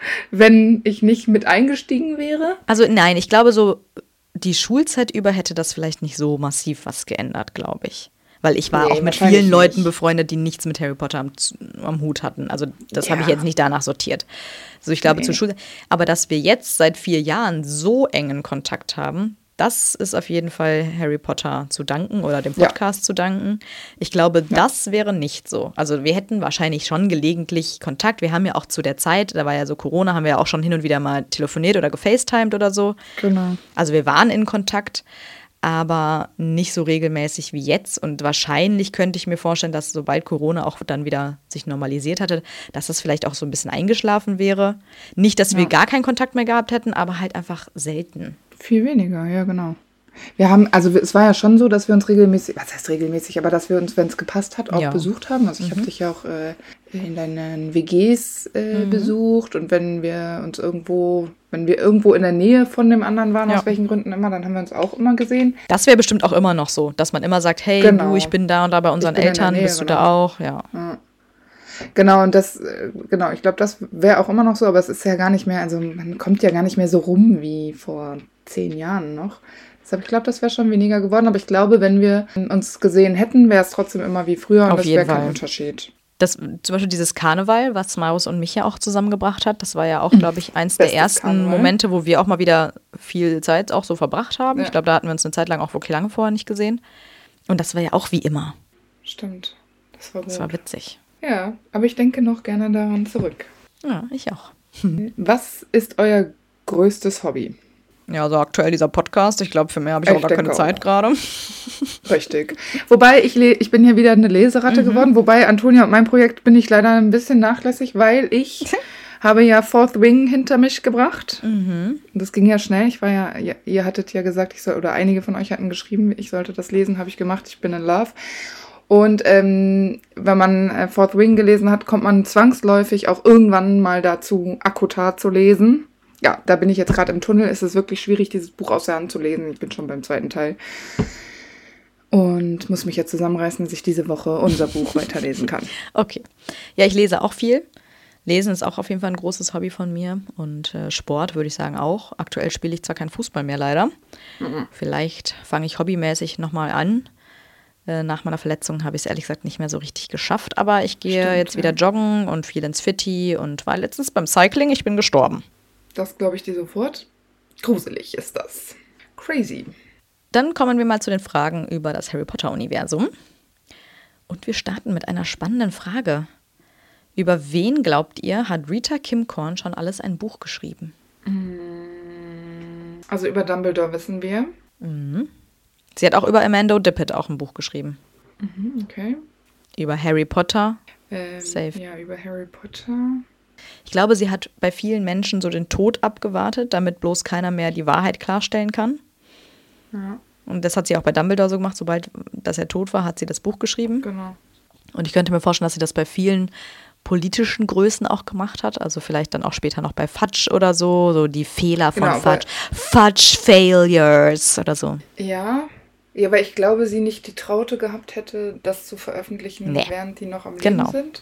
wenn ich nicht mit eingestiegen wäre. Also nein, ich glaube so, die Schulzeit über hätte das vielleicht nicht so massiv was geändert, glaube ich. Weil ich war nee, auch mit vielen Leuten nicht. befreundet, die nichts mit Harry Potter am, am Hut hatten. Also das ja. habe ich jetzt nicht danach sortiert. Also ich glaube nee. zur Schule. Aber dass wir jetzt seit vier Jahren so engen Kontakt haben, das ist auf jeden Fall Harry Potter zu danken oder dem Podcast ja. zu danken. Ich glaube, ja. das wäre nicht so. Also wir hätten wahrscheinlich schon gelegentlich Kontakt. Wir haben ja auch zu der Zeit, da war ja so Corona, haben wir ja auch schon hin und wieder mal telefoniert oder gefacetimed oder so. Genau. Also wir waren in Kontakt, aber nicht so regelmäßig wie jetzt. Und wahrscheinlich könnte ich mir vorstellen, dass sobald Corona auch dann wieder sich normalisiert hatte, dass das vielleicht auch so ein bisschen eingeschlafen wäre. Nicht, dass ja. wir gar keinen Kontakt mehr gehabt hätten, aber halt einfach selten. Viel weniger, ja genau. Wir haben, also es war ja schon so, dass wir uns regelmäßig, was heißt regelmäßig, aber dass wir uns, wenn es gepasst hat, auch ja. besucht haben. Also ich mhm. habe dich ja auch äh, in deinen W Gs äh, mhm. besucht und wenn wir uns irgendwo, wenn wir irgendwo in der Nähe von dem anderen waren, ja. aus welchen Gründen immer, dann haben wir uns auch immer gesehen. Das wäre bestimmt auch immer noch so, dass man immer sagt, hey, genau. du, ich bin da und da bei unseren Eltern, Nähe, bist du genau. da auch, ja. ja. Genau, und das, genau, ich glaube, das wäre auch immer noch so, aber es ist ja gar nicht mehr, also man kommt ja gar nicht mehr so rum wie vor zehn Jahren noch. Deshalb, ich glaube, das wäre schon weniger geworden, aber ich glaube, wenn wir uns gesehen hätten, wäre es trotzdem immer wie früher und Auf das wäre kein Unterschied. Das, zum Beispiel dieses Karneval, was Marius und mich ja auch zusammengebracht hat, das war ja auch, glaube ich, eins der ersten Karneval. Momente, wo wir auch mal wieder viel Zeit auch so verbracht haben. Ja. Ich glaube, da hatten wir uns eine Zeit lang auch wirklich lange vorher nicht gesehen. Und das war ja auch wie immer. Stimmt, das war gut. Das war witzig. Ja, aber ich denke noch gerne daran zurück. Ja, ich auch. Was ist euer größtes Hobby? Ja, also aktuell dieser Podcast. Ich glaube, für mehr habe ich Ich auch gar keine denke Zeit auch. gerade. Richtig. Wobei, ich, le- ich bin ja wieder eine Leseratte geworden. Wobei, Antonia und mein Projekt bin ich leider ein bisschen nachlässig, weil ich habe ja Fourth Wing hinter mich gebracht. Und das ging ja schnell. Ich war ja, ihr, ihr hattet ja gesagt, ich soll, oder einige von euch hatten geschrieben, ich sollte das lesen, habe ich gemacht. Ich bin in Love. Und ähm, wenn man äh, Fourth Wing gelesen hat, kommt man zwangsläufig auch irgendwann mal dazu, Akutat zu lesen. Ja, da bin ich jetzt gerade im Tunnel. Es ist wirklich schwierig, dieses Buch aus der Hand zu lesen. Ich bin schon beim zweiten Teil. Und muss mich jetzt zusammenreißen, dass ich diese Woche unser Buch weiterlesen kann. Okay. Ja, ich lese auch viel. Lesen ist auch auf jeden Fall ein großes Hobby von mir. Und äh, Sport würde ich sagen auch. Aktuell spiele ich zwar keinen Fußball mehr, leider. Mhm. Vielleicht fange ich hobbymäßig nochmal an. Äh, nach meiner Verletzung habe ich es ehrlich gesagt nicht mehr so richtig geschafft. Aber ich gehe Stimmt, jetzt ja. wieder joggen und viel ins Fitti und war letztens beim Cycling. Ich bin gestorben. Das glaube ich dir sofort. Gruselig ist das. Crazy. Dann kommen wir mal zu den Fragen über das Harry Potter-Universum. Und wir starten mit einer spannenden Frage. Über wen, glaubt ihr, hat Rita Kimcorn schon alles ein Buch geschrieben? Also über Dumbledore wissen wir. Mhm. Sie hat auch über Amanda Dippet auch ein Buch geschrieben. Mhm, okay. Über Harry Potter. Ähm, Safe. Ja, über Harry Potter. Ich glaube, sie hat bei vielen Menschen so den Tod abgewartet, damit bloß keiner mehr die Wahrheit klarstellen kann. Ja, Und das hat sie auch bei Dumbledore so gemacht. Sobald dass er tot war, hat sie das Buch geschrieben. genau. Und ich könnte mir vorstellen, dass sie das bei vielen politischen Größen auch gemacht hat. Also vielleicht dann auch später noch bei Fudge oder so. So die Fehler von Genau, Fudge. Fudge Failures oder so. Ja, ja, weil ich glaube, sie nicht die Traute gehabt hätte, das zu veröffentlichen, Nee. während die noch am Genau. Leben sind.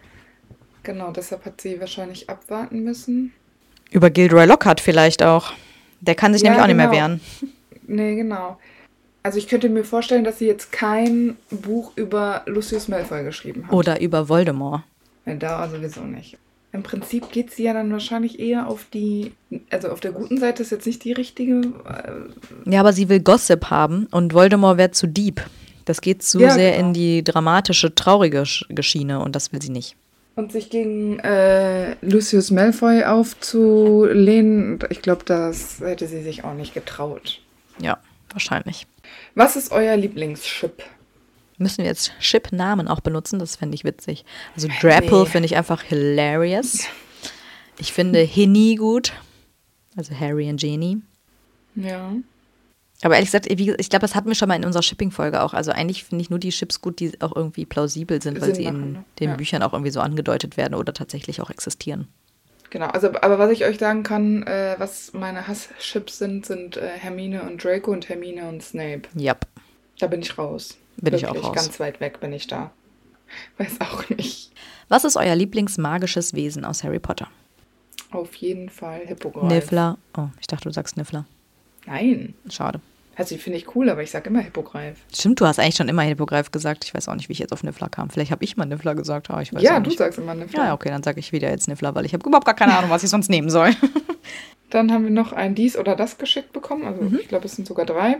Genau, deshalb hat sie wahrscheinlich abwarten müssen. Über Gilderoy Lockhart vielleicht auch. Der kann sich Ja, nämlich auch nicht mehr genau. wehren. Nee, genau. Also ich könnte mir vorstellen, dass sie jetzt kein Buch über Lucius Malfoy geschrieben hat. Oder über Voldemort. Ja, da sowieso nicht. Im Prinzip geht sie ja dann wahrscheinlich eher auf die, also auf der guten Seite ist jetzt nicht die richtige. Äh, Ja, aber sie will Gossip haben und Voldemort wäre zu deep. Das geht zu Ja, sehr genau. in die dramatische, traurige Sch- Geschichte und das will sie nicht. Und sich gegen äh, Lucius Malfoy aufzulehnen, ich glaube, das hätte sie sich auch nicht getraut. Ja, wahrscheinlich. Was ist euer Lieblingschip? Müssen wir jetzt Chip-Namen auch benutzen? Das fände ich witzig. Also Drapple Nee. finde ich einfach hilarious. Ich finde Hinny gut. Also Harry und Ginny. Ja. Aber ehrlich gesagt, wie, ich glaube, das hatten wir schon mal in unserer Shipping-Folge auch. Also eigentlich finde ich nur die Chips gut, die auch irgendwie plausibel sind, weil Sinn sie in machen, ne? den Ja. Büchern auch irgendwie so angedeutet werden oder tatsächlich auch existieren. Genau, also aber was ich euch sagen kann, äh, was meine Hasschips sind, sind äh, Hermine und Draco und Hermine und Snape. Ja, Da bin ich raus. bin ich auch Wirklich, raus. ganz weit weg bin ich da. Weiß auch nicht. Was ist euer Lieblingsmagisches Wesen aus Harry Potter? Auf jeden Fall Hippogreif. Niffler. Oh, ich dachte, du sagst Niffler. Nein. Schade. Also die finde ich cool, aber ich sag immer Hippogreif. Stimmt, du hast eigentlich schon immer Hippogreif gesagt. Ich weiß auch nicht, wie ich jetzt auf Niffler kam. Vielleicht habe ich mal Niffler gesagt. Ah, ich weiß Ja, auch du nicht. sagst immer Niffler. Ja, ja, okay, dann sage ich wieder jetzt Niffler, weil ich habe überhaupt gar keine Ahnung, was ich sonst nehmen soll. Dann haben wir noch ein dies oder das geschickt bekommen. Also ich glaube, es sind sogar drei.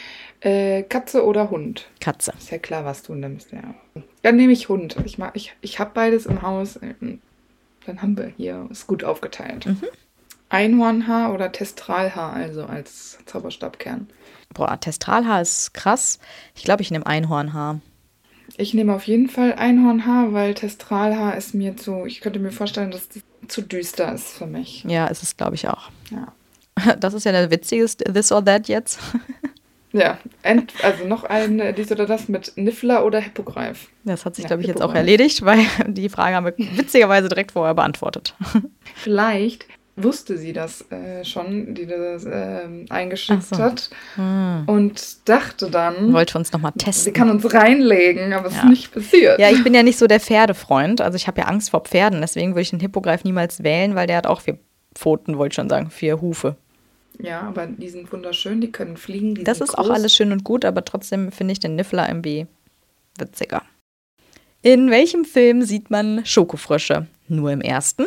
Äh, Katze oder Hund? Katze. Ist ja klar, was du nimmst, ja. Dann nehme ich Hund. Ich, mag, ich, ich habe beides im Haus. Dann haben wir hier, ist gut aufgeteilt. Mhm. Einhornhaar oder Testralhaar, also als Zauberstabkern. Boah, Testralhaar ist krass. Ich glaube, ich nehme Einhornhaar. Ich nehme auf jeden Fall Einhornhaar, weil Testralhaar ist mir zu, ich könnte mir vorstellen, dass das zu düster ist für mich. Ja, ist es, glaube ich, auch. Ja. Das ist ja der witzigste This or That jetzt. Ja, ent, also noch ein äh, dies oder das mit Niffler oder Hippogreif. Das hat sich, Ja, glaube ich, jetzt auch Hippogreif. erledigt, weil die Frage haben wir witzigerweise direkt vorher beantwortet. Vielleicht wusste sie das äh, schon, die das ähm, eingeschickt Ach so. hat Hm. und dachte dann, Wollte uns nochmal sie testen. kann uns reinlegen, aber es Ja. ist nicht passiert. Ja, ich bin ja nicht so der Pferdefreund. Also ich habe ja Angst vor Pferden. Deswegen würde ich den Hippogreif niemals wählen, weil der hat auch vier Pfoten, wollte ich schon sagen, vier Hufe. Ja, aber die sind wunderschön, die können fliegen, die Das sind ist groß. auch alles schön und gut, aber trotzdem finde ich den Niffler irgendwie witziger. In welchem Film sieht man Schokofrösche? Nur im ersten?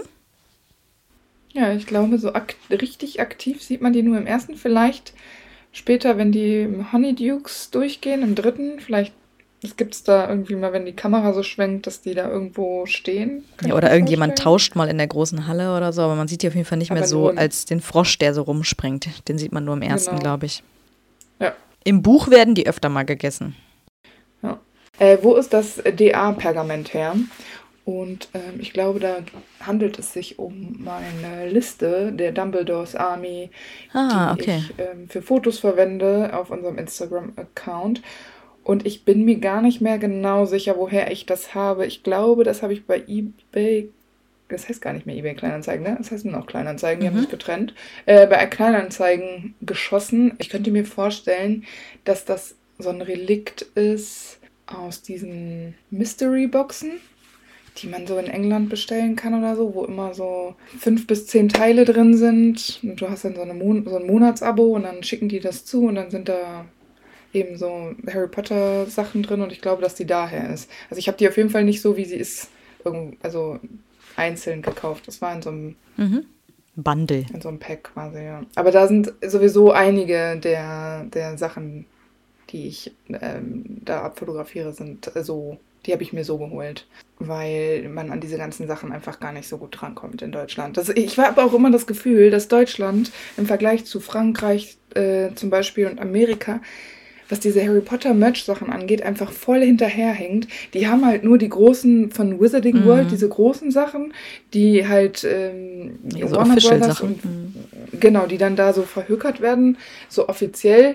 Ja, ich glaube, so ak richtig aktiv sieht man die nur im ersten. Vielleicht später, wenn die Honeydukes durchgehen, im dritten, vielleicht Das gibt es da irgendwie mal, wenn die Kamera so schwenkt, dass die da irgendwo stehen. Ja, oder irgendjemand tauscht mal in der großen Halle oder so, aber man sieht die auf jeden Fall nicht aber mehr so nur, als den Frosch, der so rumspringt. Den sieht man nur im ersten, genau. glaube ich. Ja. Im Buch werden die öfter mal gegessen. Ja. Äh, wo ist das D A-Pergament her? Und ähm, ich glaube, da handelt es sich um meine Liste der Dumbledores Army, Ah, die okay. ich ähm, für Fotos verwende auf unserem Instagram-Account. Und ich bin mir gar nicht mehr genau sicher, woher ich das habe. Ich glaube, das habe ich bei eBay, das heißt gar nicht mehr eBay Kleinanzeigen, ne? Das heißt nur noch Kleinanzeigen, die Mhm. haben sich getrennt. Äh, bei Kleinanzeigen geschossen. Ich könnte mir vorstellen, dass das so ein Relikt ist aus diesen Mystery-Boxen, die man so in England bestellen kann oder so, wo immer so fünf bis zehn Teile drin sind. Und du hast dann so, eine Mon- so ein Monatsabo und dann schicken die das zu und dann sind da eben so Harry Potter Sachen drin und ich glaube, dass die daher ist. Also ich habe die auf jeden Fall nicht so, wie sie ist, irgend, also einzeln gekauft. Das war in so einem Mhm. Bundle. in so einem Pack quasi, ja. Aber da sind sowieso einige der, der Sachen, die ich ähm, da abfotografiere, sind so, die habe ich mir so geholt, weil man an diese ganzen Sachen einfach gar nicht so gut drankommt in Deutschland. Das, ich habe auch immer das Gefühl, dass Deutschland im Vergleich zu Frankreich äh, zum Beispiel und Amerika, was diese Harry Potter Merch-Sachen angeht, einfach voll hinterherhängt. Die haben halt nur die großen von Wizarding Mhm. World, diese großen Sachen, die halt ähm, Ja, so Warner Official Brothers Sachen. und Mhm. genau, die dann da so verhökert werden, so offiziell.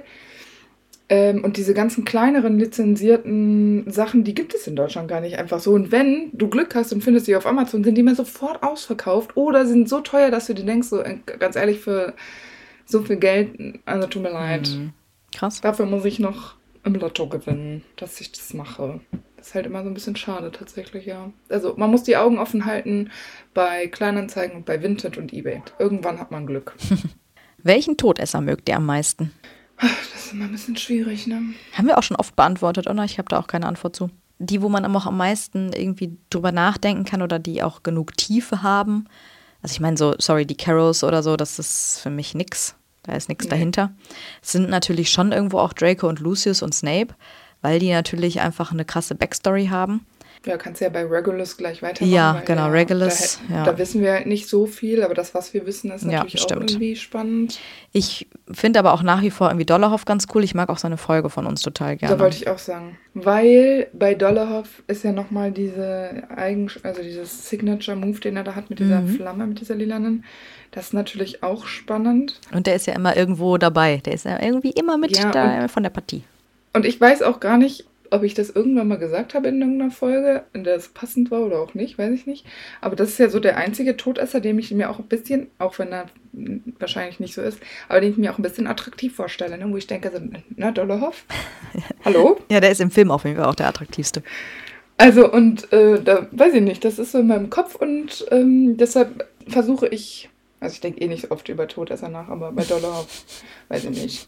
Ähm, und diese ganzen kleineren lizenzierten Sachen, die gibt es in Deutschland gar nicht einfach so. Und wenn du Glück hast und findest sie auf Amazon, sind die immer sofort ausverkauft oder sind so teuer, dass du dir denkst, so äh, ganz ehrlich, für so viel Geld, also tut mir leid. Mhm. Krass. Dafür muss ich noch im Lotto gewinnen, dass ich das mache. Das ist halt immer so ein bisschen schade tatsächlich, ja. Also man muss die Augen offen halten bei Kleinanzeigen und bei Vinted und eBay. Irgendwann hat man Glück. Welchen Todesser mögt ihr am meisten? Das ist immer ein bisschen schwierig, ne? Haben wir auch schon oft beantwortet, oder? Ich habe da auch keine Antwort zu. Die, wo man auch am meisten irgendwie drüber nachdenken kann oder die auch genug Tiefe haben. Also ich meine so, sorry, die Carrows oder so, das ist für mich nix. Da ist nichts Nee. dahinter. Es sind natürlich schon irgendwo auch Draco und Lucius und Snape, weil die natürlich einfach eine krasse Backstory haben. Ja, kannst ja bei Regulus gleich weitermachen. Ja, weil genau, der- Regulus, Da, ja. da wissen wir halt nicht so viel, aber das, was wir wissen, ist Ja, natürlich auch stimmt. irgendwie spannend. Ich finde aber auch nach wie vor irgendwie Dollarhoff ganz cool. Ich mag auch seine Folge von uns total gerne. Da wollte ich auch sagen. Weil bei Dollarhoff ist ja nochmal diese Eigen, also dieses Signature-Move, den er da hat mit dieser Mhm. Flamme, mit dieser lilanen. Das ist natürlich auch spannend. Und der ist ja immer irgendwo dabei. Der ist ja irgendwie immer mit Ja, da von der Partie. Und ich weiß auch gar nicht, ob ich das irgendwann mal gesagt habe in irgendeiner Folge, in der es passend war oder auch nicht, weiß ich nicht. Aber das ist ja so der einzige Todesser, den ich mir auch ein bisschen, auch wenn er mm, wahrscheinlich nicht so ist, aber den ich mir auch ein bisschen attraktiv vorstelle, ne? Wo ich denke, so, na, Dollarhoff? Hallo? Ja, der ist im Film auf jeden Fall auch der attraktivste. Also, und äh, da weiß ich nicht, das ist so in meinem Kopf und ähm, deshalb versuche ich, also ich denke eh nicht so oft über Todesser nach, aber bei Dollarhoff, weiß ich nicht.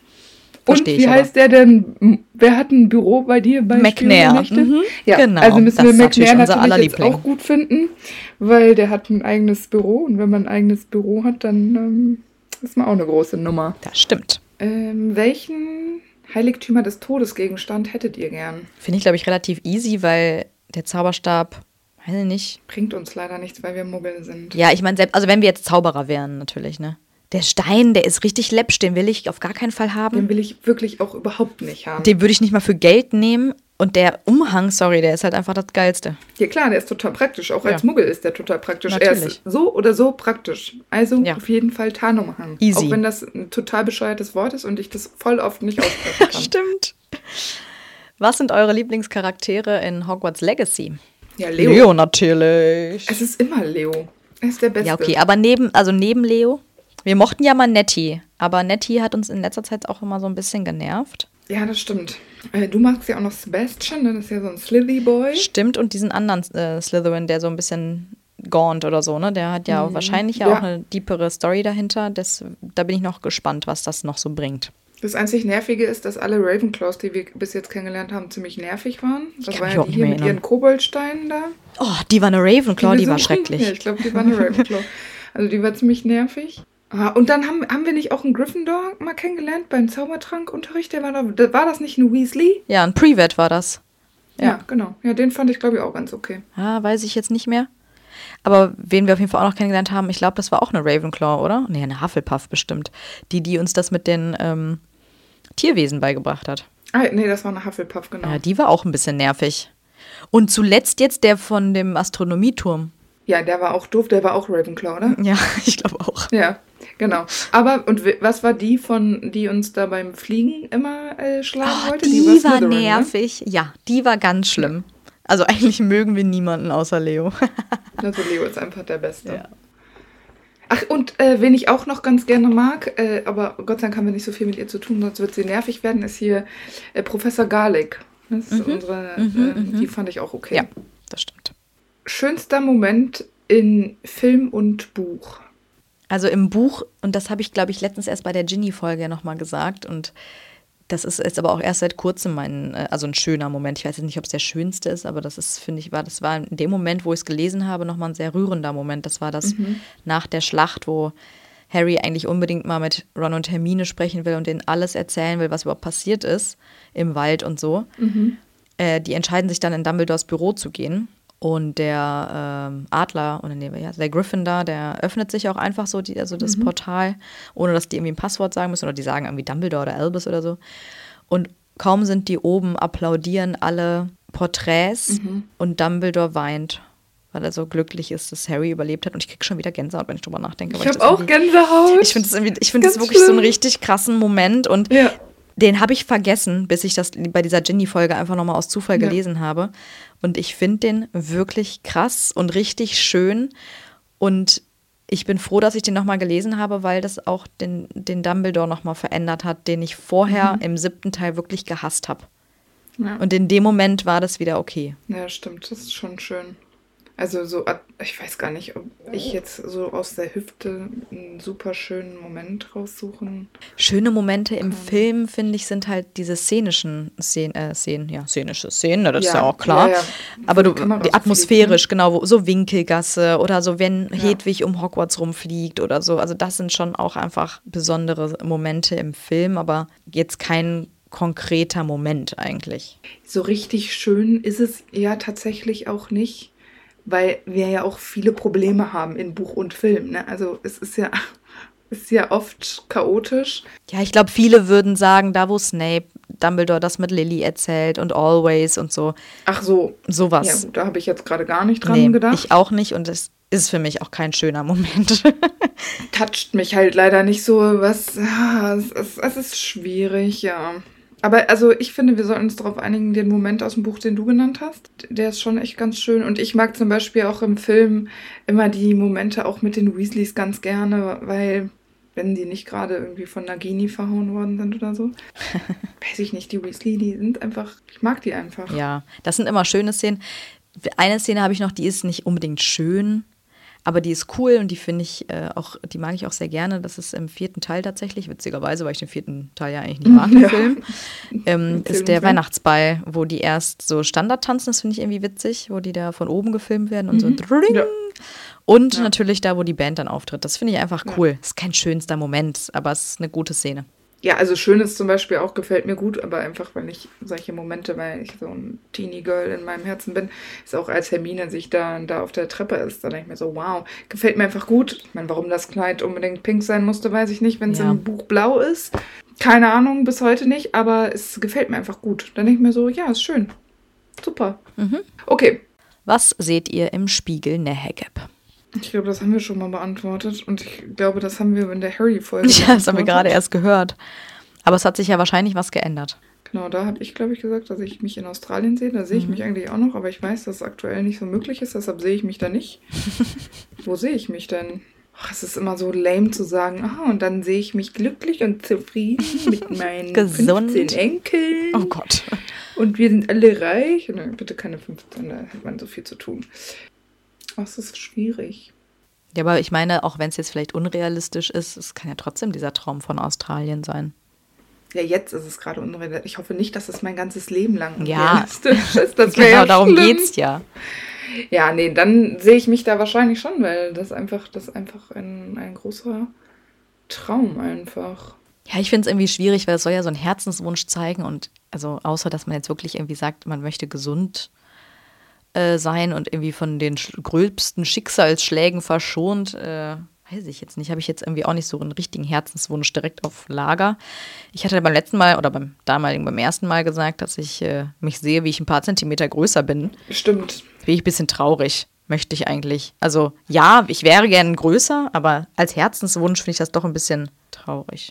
Und Versteh ich wie aber. heißt der denn? M- Wer hat ein Büro bei dir bei McNair. Spionnächte? Mhm, Ja, genau. also müssen Das wir ist natürlich McNair unser aller natürlich jetzt Liebling. auch gut finden, weil der hat ein eigenes Büro und wenn man ein eigenes Büro hat, dann ähm, ist man auch eine große Nummer. Das stimmt. Ähm, welchen Heiligtümer des Todesgegenstand hättet ihr gern? Finde ich, glaube ich, relativ easy, weil der Zauberstab, weiß ich nicht. Bringt uns leider nichts, weil wir Muggel sind. Ja, ich meine, selbst, also wenn wir jetzt Zauberer wären, natürlich, ne? Der Stein, der ist richtig läppsch, den will ich auf gar keinen Fall haben. Den will ich wirklich auch überhaupt nicht haben. Den würde ich nicht mal für Geld nehmen. Und der Umhang, sorry, der ist halt einfach das Geilste. Ja klar, der ist total praktisch. Auch Ja. als Muggel ist der total praktisch. Er Natürlich. ist so oder so praktisch. Also Ja. auf jeden Fall Tarnumhang. Easy. Auch wenn das ein total bescheuertes Wort ist und ich das voll oft nicht aussprechen kann. Stimmt. Was sind eure Lieblingscharaktere in Hogwarts Legacy? Ja, Leo. Leo natürlich. Es ist immer Leo. Er ist der Beste. Ja, okay, aber neben, also neben Leo, wir mochten ja mal Nettie, aber Nettie hat uns in letzter Zeit auch immer so ein bisschen genervt. Ja, das stimmt. Äh, Du magst ja auch noch Sebastian, ne? Das ist ja so ein Slithy-Boy. Stimmt, und diesen anderen äh, Slytherin, der so ein bisschen gaunt oder so, ne? Der hat ja Mhm. wahrscheinlich ja, Ja. auch eine deepere Story dahinter. Das, da bin ich noch gespannt, was das noch so bringt. Das einzig Nervige ist, dass alle Ravenclaws, die wir bis jetzt kennengelernt haben, ziemlich nervig waren. Das kann war mich ja auch die nicht hier mehr mit erinnern. ihren Koboldsteinen da. Oh, die war eine Ravenclaw, die, wir war suchen. schrecklich. Ja, ich glaube, die war eine Ravenclaw. Also die war ziemlich nervig. Ah, und dann haben, haben wir nicht auch einen Gryffindor mal kennengelernt beim Zaubertrankunterricht? Der war, da, da- war das nicht ein Weasley? Ja, ein Privet war das. Ja, Ja. genau. Ja, den fand ich, glaube ich, auch ganz okay. Ah, weiß ich jetzt nicht mehr. Aber wen wir auf jeden Fall auch noch kennengelernt haben, ich glaube, das war auch eine Ravenclaw, oder? Nee, eine Hufflepuff bestimmt. Die, die uns das mit den ähm, Tierwesen beigebracht hat. Ah, nee, das war eine Hufflepuff, genau. Ja, die war auch ein bisschen nervig. Und zuletzt jetzt der von dem Astronomieturm. Ja, der war auch doof, der war auch Ravenclaw, oder? Ja, ich glaube auch. Ja, genau. Aber, und wi- was war die von, die uns da beim Fliegen immer äh, schlagen Oh, wollte? die, war Slytherin, ne? nervig. Ja, die war ganz schlimm. Also eigentlich mögen wir niemanden außer Leo. Also Leo ist einfach der Beste. Ja. Ach, und äh, wen ich auch noch ganz gerne mag, äh, aber Gott sei Dank haben wir nicht so viel mit ihr zu tun, sonst wird sie nervig werden, ist hier äh, Professor Garlick. Das ist unsere, äh, die fand ich auch okay. Ja, das stimmt. Schönster Moment in Film und Buch. Also im Buch, und das habe ich, glaube ich, letztens erst bei der Ginny-Folge ja nochmal gesagt, und das ist jetzt aber auch erst seit kurzem mein, äh, also ein schöner Moment. Ich weiß jetzt nicht, ob es der schönste ist, aber das ist, finde ich, war, das war in dem Moment, wo ich es gelesen habe, nochmal ein sehr rührender Moment. Das war das nach der Schlacht, wo Harry eigentlich unbedingt mal mit Ron und Hermine sprechen will und denen alles erzählen will, was überhaupt passiert ist im Wald und so. Äh, die entscheiden sich dann in Dumbledores Büro zu gehen. Und der ähm, Adler, oder nee, ja, der Griffin da, der öffnet sich auch einfach so, die, also das Portal, ohne dass die irgendwie ein Passwort sagen müssen. Oder die sagen irgendwie Dumbledore oder Albus oder so. Und kaum sind die oben, applaudieren alle Porträts und Dumbledore weint, weil er so glücklich ist, dass Harry überlebt hat. Und ich kriege schon wieder Gänsehaut, wenn ich drüber nachdenke. Ich weil habe das auch irgendwie- Gänsehaut. Ich finde das, irgendwie- ich find das Ganz wirklich so einen schlimm. richtig krassen Moment. Und Ja. den habe ich vergessen, bis ich das bei dieser Ginny-Folge einfach nochmal aus Zufall Ja. gelesen habe. Und ich finde den wirklich krass und richtig schön. Und ich bin froh, dass ich den nochmal gelesen habe, weil das auch den, den Dumbledore nochmal verändert hat, den ich vorher im siebten Teil wirklich gehasst habe. Ja. Und in dem Moment war das wieder okay. Ja, stimmt, das ist schon schön. Also so, ich weiß gar nicht, ob ich jetzt so aus der Hüfte einen super schönen Moment raussuchen. Schöne Momente im Film, finde ich, sind halt diese szenischen Szenen, äh, Szenen, ja, szenische Szenen, ne, das ist Ja, ja auch klar. ja, ja. Aber Wo du, die Kamera die so atmosphärisch, genau, wo, so Winkelgasse oder so, wenn Ja. Hedwig um Hogwarts rumfliegt oder so. Also das sind schon auch einfach besondere Momente im Film, aber jetzt kein konkreter Moment eigentlich. So richtig schön ist es ja tatsächlich auch nicht, weil wir ja auch viele Probleme haben in Buch und Film. Ne? Also es ist ja, ist ja oft chaotisch. Ja, ich glaube, viele würden sagen, da wo Snape Dumbledore das mit Lily erzählt und Always und so, Ach so, ja sowas. gut, da habe ich jetzt gerade gar nicht dran Nee, gedacht. ich auch nicht und es ist für mich auch kein schöner Moment. Toucht mich halt leider nicht so, was, ja, es, es, es ist schwierig, ja. Aber also ich finde, wir sollten uns darauf einigen, den Moment aus dem Buch, den du genannt hast, der ist schon echt ganz schön. Und ich mag zum Beispiel auch im Film immer die Momente auch mit den Weasleys ganz gerne, weil wenn die nicht gerade irgendwie von Nagini verhauen worden sind oder so, weiß ich nicht, die Weasley, die sind einfach, ich mag die einfach. Ja, das sind immer schöne Szenen. Eine Szene habe ich noch, die ist nicht unbedingt schön, aber die ist cool und die finde ich äh, auch, die mag ich auch sehr gerne. Das ist im vierten Teil tatsächlich, witzigerweise, weil ich den vierten Teil ja eigentlich nicht mag im Ja. Film. Ähm, Film ist der und Film. Weihnachtsball, wo die erst so Standard tanzen, das finde ich irgendwie witzig, wo die da von oben gefilmt werden und so dring. Ja. Und Ja. natürlich da, wo die Band dann auftritt. Das finde ich einfach Ja. cool. Ist kein schönster Moment, aber es ist eine gute Szene. Ja, also schön ist zum Beispiel auch, gefällt mir gut, aber einfach, weil ich solche Momente, weil ich so ein Teenie-Girl in meinem Herzen bin, ist auch als Hermine sich da, da auf der Treppe ist, da denke ich mir so, wow, gefällt mir einfach gut. Ich meine, warum das Kleid unbedingt pink sein musste, weiß ich nicht, wenn es Ja. im Buch blau ist. Keine Ahnung, bis heute nicht, aber es gefällt mir einfach gut. Dann denke ich mir so, ja, ist schön. Super. Okay, Was seht ihr im Spiegel Nehegeb? ich glaube, das haben wir schon mal beantwortet und ich glaube, das haben wir in der Harry-Folge Ja, das haben wir beantwortet. gerade erst gehört. Aber es hat sich ja wahrscheinlich was geändert. Genau, da habe ich, glaube ich, gesagt, dass ich mich in Australien sehe. Da sehe ich mich eigentlich auch noch, aber ich weiß, dass es aktuell nicht so möglich ist, deshalb sehe ich mich da nicht. Wo sehe ich mich denn? Ach, es ist immer so lame zu sagen, ah, und dann sehe ich mich glücklich und zufrieden mit meinen Gesund. fünfzehn Enkeln. Oh Gott. Und wir sind alle reich. Nein, bitte keine fünfzehn, da hat man so viel zu tun. Ach, es ist schwierig. Ja, aber ich meine, auch wenn es jetzt vielleicht unrealistisch ist, es kann ja trotzdem dieser Traum von Australien sein. Ja, jetzt ist es gerade unrealistisch. Ich hoffe nicht, dass es mein ganzes Leben lang Ja. unrealistisch ist. Das wäre Genau, ja darum schlimm. geht's ja. Ja, nee, dann sehe ich mich da wahrscheinlich schon, weil das einfach, das einfach ein, ein großer Traum einfach. Ja, ich finde es irgendwie schwierig, weil es soll ja so einen Herzenswunsch zeigen und also außer, dass man jetzt wirklich irgendwie sagt, man möchte gesund äh, sein und irgendwie von den sch- gröbsten Schicksalsschlägen verschont, äh, weiß ich jetzt nicht, habe ich jetzt irgendwie auch nicht so einen richtigen Herzenswunsch direkt auf Lager. Ich hatte beim letzten Mal oder beim damaligen, beim ersten Mal gesagt, dass ich äh, mich sehe, wie ich ein paar Zentimeter größer bin. Stimmt. Bin ich ein bisschen traurig, möchte ich eigentlich. Also ja, ich wäre gern größer, aber als Herzenswunsch finde ich das doch ein bisschen traurig.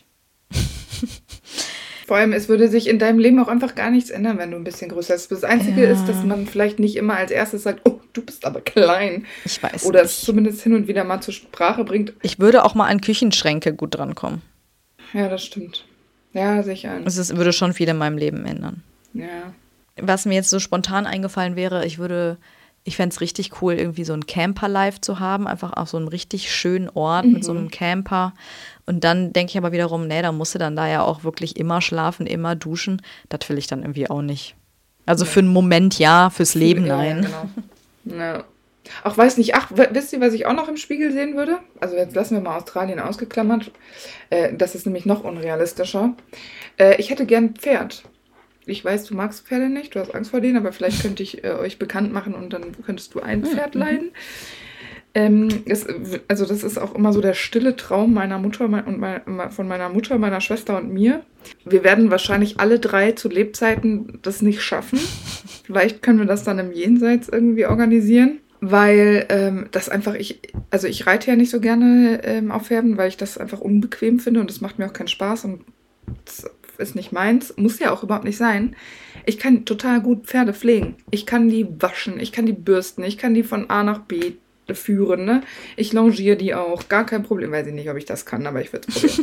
Vor allem, es würde sich in deinem Leben auch einfach gar nichts ändern, wenn du ein bisschen größer bist. Das Einzige Ja. ist, dass man vielleicht nicht immer als erstes sagt, oh, du bist aber klein. Ich weiß Oder nicht. es zumindest hin und wieder mal zur Sprache bringt. Ich würde auch mal an Küchenschränke gut drankommen. Ja, das stimmt. Ja, sicher. Es ist, würde schon viel in meinem Leben ändern. Ja. Was mir jetzt so spontan eingefallen wäre, ich würde, ich fände es richtig cool, irgendwie so ein Camper-Life zu haben, einfach auf so einem richtig schönen Ort Mhm. mit so einem Camper. Und dann denke ich aber wiederum, nee, da musst du dann da ja auch wirklich immer schlafen, immer duschen. Das will ich dann irgendwie auch nicht. Also Nee. für einen Moment ja, fürs Leben Ja, nein. Ja, genau. Ja. Auch weiß nicht, ach, w- wisst ihr, was ich auch noch im Spiegel sehen würde? Also jetzt lassen wir mal Australien ausgeklammert. Äh, das ist nämlich noch unrealistischer. Äh, ich hätte gern ein Pferd. Ich weiß, du magst Pferde nicht, du hast Angst vor denen, aber vielleicht könnte ich äh, euch bekannt machen und dann könntest du ein Pferd Mhm. leiden. Ähm, es, also das ist auch immer so der stille Traum meiner Mutter mein- und mein, von meiner Mutter, meiner Schwester und mir. Wir werden wahrscheinlich alle drei zu Lebzeiten das nicht schaffen. Vielleicht können wir das dann im Jenseits irgendwie organisieren. Weil ähm, das einfach, ich, also ich reite ja nicht so gerne ähm, auf Pferden, weil ich das einfach unbequem finde und das macht mir auch keinen Spaß und das ist nicht meins. Muss ja auch überhaupt nicht sein. Ich kann total gut Pferde pflegen. Ich kann die waschen, ich kann die bürsten, ich kann die von A nach B führen. Ne? Ich longiere die auch, gar kein Problem. Weiß ich nicht, ob ich das kann, aber ich würde es probieren.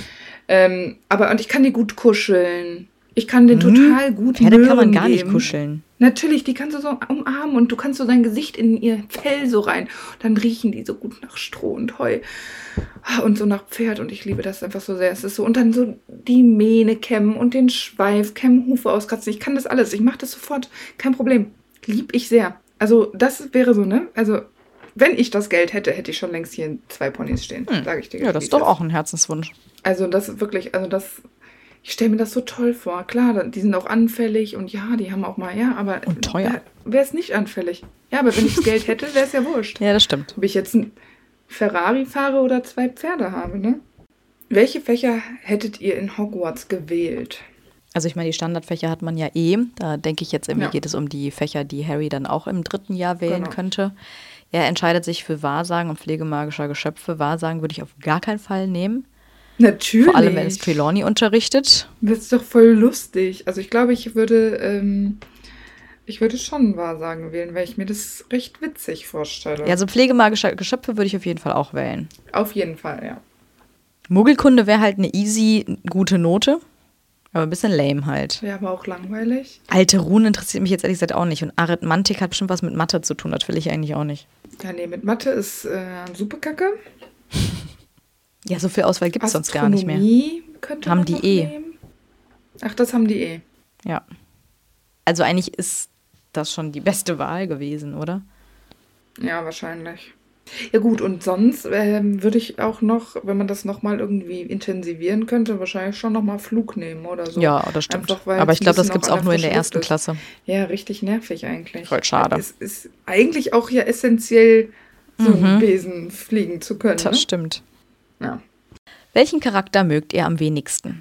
ähm, aber und ich kann die gut kuscheln. Ich kann den Hm, total gut Pferde kann man Möhren gar nicht geben. kuscheln. Natürlich, die kannst du so umarmen und du kannst so dein Gesicht in ihr Fell so rein. Dann riechen die so gut nach Stroh und Heu und so nach Pferd und ich liebe das einfach so sehr. Es ist so und dann so die Mähne kämmen und den Schweif kämmen, Hufe auskratzen. Ich kann das alles. Ich mache das sofort. Kein Problem. Lieb ich sehr. Also das wäre so, ne? Also wenn ich das Geld hätte, hätte ich schon längst hier zwei Ponys stehen. Hm. Sage ich dir. Ja, das wie ist doch es auch ein Herzenswunsch. Also das ist wirklich, also das, ich stelle mir das so toll vor. Klar, die sind auch anfällig und ja, die haben auch mal, ja, aber Und teuer. wäre es nicht anfällig. Ja, aber wenn ich das Geld hätte, wäre es ja wurscht. Ja, das stimmt. Ob ich jetzt ein Ferrari fahre oder zwei Pferde habe, ne? Welche Fächer hättet ihr in Hogwarts gewählt? Also ich meine, die Standardfächer hat man ja eh. Da denke ich jetzt irgendwie Ja. geht es um die Fächer, die Harry dann auch im dritten Jahr wählen Genau. könnte. Er entscheidet sich für Wahrsagen und Pflege magischer Geschöpfe. Wahrsagen würde ich auf gar keinen Fall nehmen. Natürlich. Vor allem, wenn es Trelawney unterrichtet. Das ist doch voll lustig. Also ich glaube, ich würde, ähm, ich würde schon Wahrsagen wählen, weil ich mir das recht witzig vorstelle. Ja, also Pflege magischer Geschöpfe würde ich auf jeden Fall auch wählen. Auf jeden Fall, ja. Muggelkunde wäre halt eine easy, gute Note. Aber ein bisschen lame halt. Wäre aber auch langweilig. Alte Runen interessiert mich jetzt ehrlich gesagt auch nicht. Und Arithmantik hat bestimmt was mit Mathe zu tun. Das will ich eigentlich auch nicht. Ja, nee, mit Mathe ist äh, super kacke. Ja, so viel Auswahl gibt es sonst gar nicht mehr. Astronomie könnte Haben man die noch eh. nehmen. Ach, das haben die eh. Ja. Also eigentlich ist das schon die beste Wahl gewesen, oder? Ja, wahrscheinlich. Ja gut, und sonst ähm, würde ich auch noch, wenn man das nochmal irgendwie intensivieren könnte, wahrscheinlich schon nochmal Flug nehmen oder so. Ja, das stimmt. Einfach, weil Aber es ich glaube, ein das bisschen gibt es auch auch an nur in der frischen ersten Luft ist. Klasse. Ja, richtig nervig eigentlich. Voll schade. Es ist eigentlich auch ja essentiell, so Mhm. einen Besen fliegen zu können. Das Ne? stimmt. Ja. Welchen Charakter mögt ihr am wenigsten?